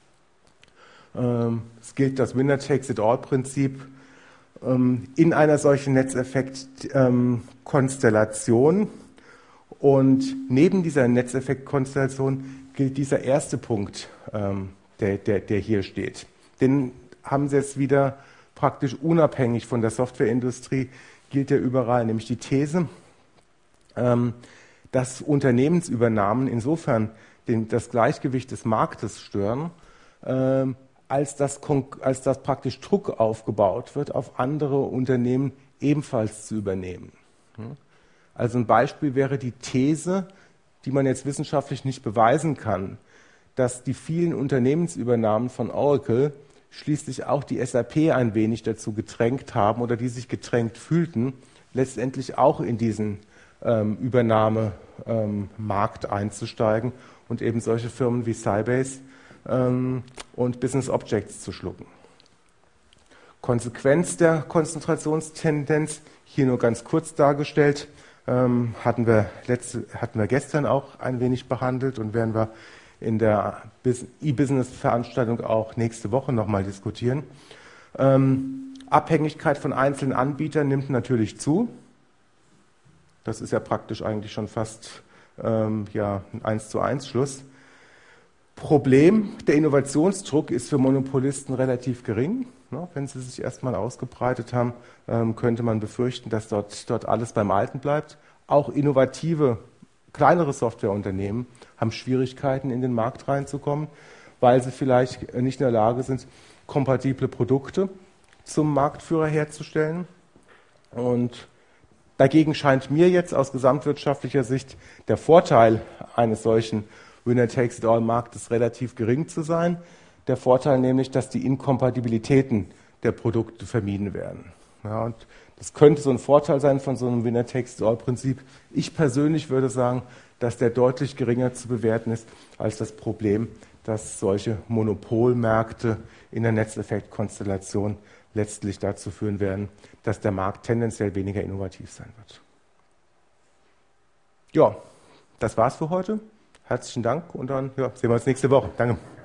Ähm, es gilt das Winner-Takes-it-all-Prinzip. In einer solchen Netzeffekt-Konstellation und neben dieser Netzeffekt-Konstellation gilt dieser erste Punkt, ähm, der, der, der hier steht. Den haben Sie jetzt wieder praktisch unabhängig von der Softwareindustrie, gilt ja überall, nämlich die These, ähm, dass Unternehmensübernahmen insofern den, das Gleichgewicht des Marktes stören, ähm, als dass, als dass praktisch Druck aufgebaut wird, auf andere Unternehmen ebenfalls zu übernehmen. Also ein Beispiel wäre die These, die man jetzt wissenschaftlich nicht beweisen kann, dass die vielen Unternehmensübernahmen von Oracle schließlich auch die S A P ein wenig dazu gedrängt haben oder die sich gedrängt fühlten, letztendlich auch in diesen ähm, Übernahmemarkt ähm, einzusteigen und eben solche Firmen wie Sybase und Business Objects zu schlucken. Konsequenz der Konzentrationstendenz, hier nur ganz kurz dargestellt, ähm, hatten, wir letzte, hatten wir gestern auch ein wenig behandelt und werden wir in der E-Business-Veranstaltung auch nächste Woche nochmal diskutieren. Ähm, Abhängigkeit von einzelnen Anbietern nimmt natürlich zu. Das ist ja praktisch eigentlich schon fast ähm, ja, ein eins zu eins Schluss. Problem, der Innovationsdruck ist für Monopolisten relativ gering. Wenn sie sich erstmal ausgebreitet haben, könnte man befürchten, dass dort, dort alles beim Alten bleibt. Auch innovative, kleinere Softwareunternehmen haben Schwierigkeiten, in den Markt reinzukommen, weil sie vielleicht nicht in der Lage sind, kompatible Produkte zum Marktführer herzustellen. Und dagegen scheint mir jetzt aus gesamtwirtschaftlicher Sicht der Vorteil eines solchen Winner-Takes-it-all-Marktes relativ gering zu sein. Der Vorteil nämlich, dass die Inkompatibilitäten der Produkte vermieden werden. Ja, und das könnte so ein Vorteil sein von so einem Winner-Takes-it-all-Prinzip. Ich persönlich würde sagen, dass der deutlich geringer zu bewerten ist als das Problem, dass solche Monopolmärkte in der Netzeffektkonstellation letztlich dazu führen werden, dass der Markt tendenziell weniger innovativ sein wird. Ja, das war's für heute. Herzlichen Dank und dann ja, sehen wir uns nächste Woche. Danke.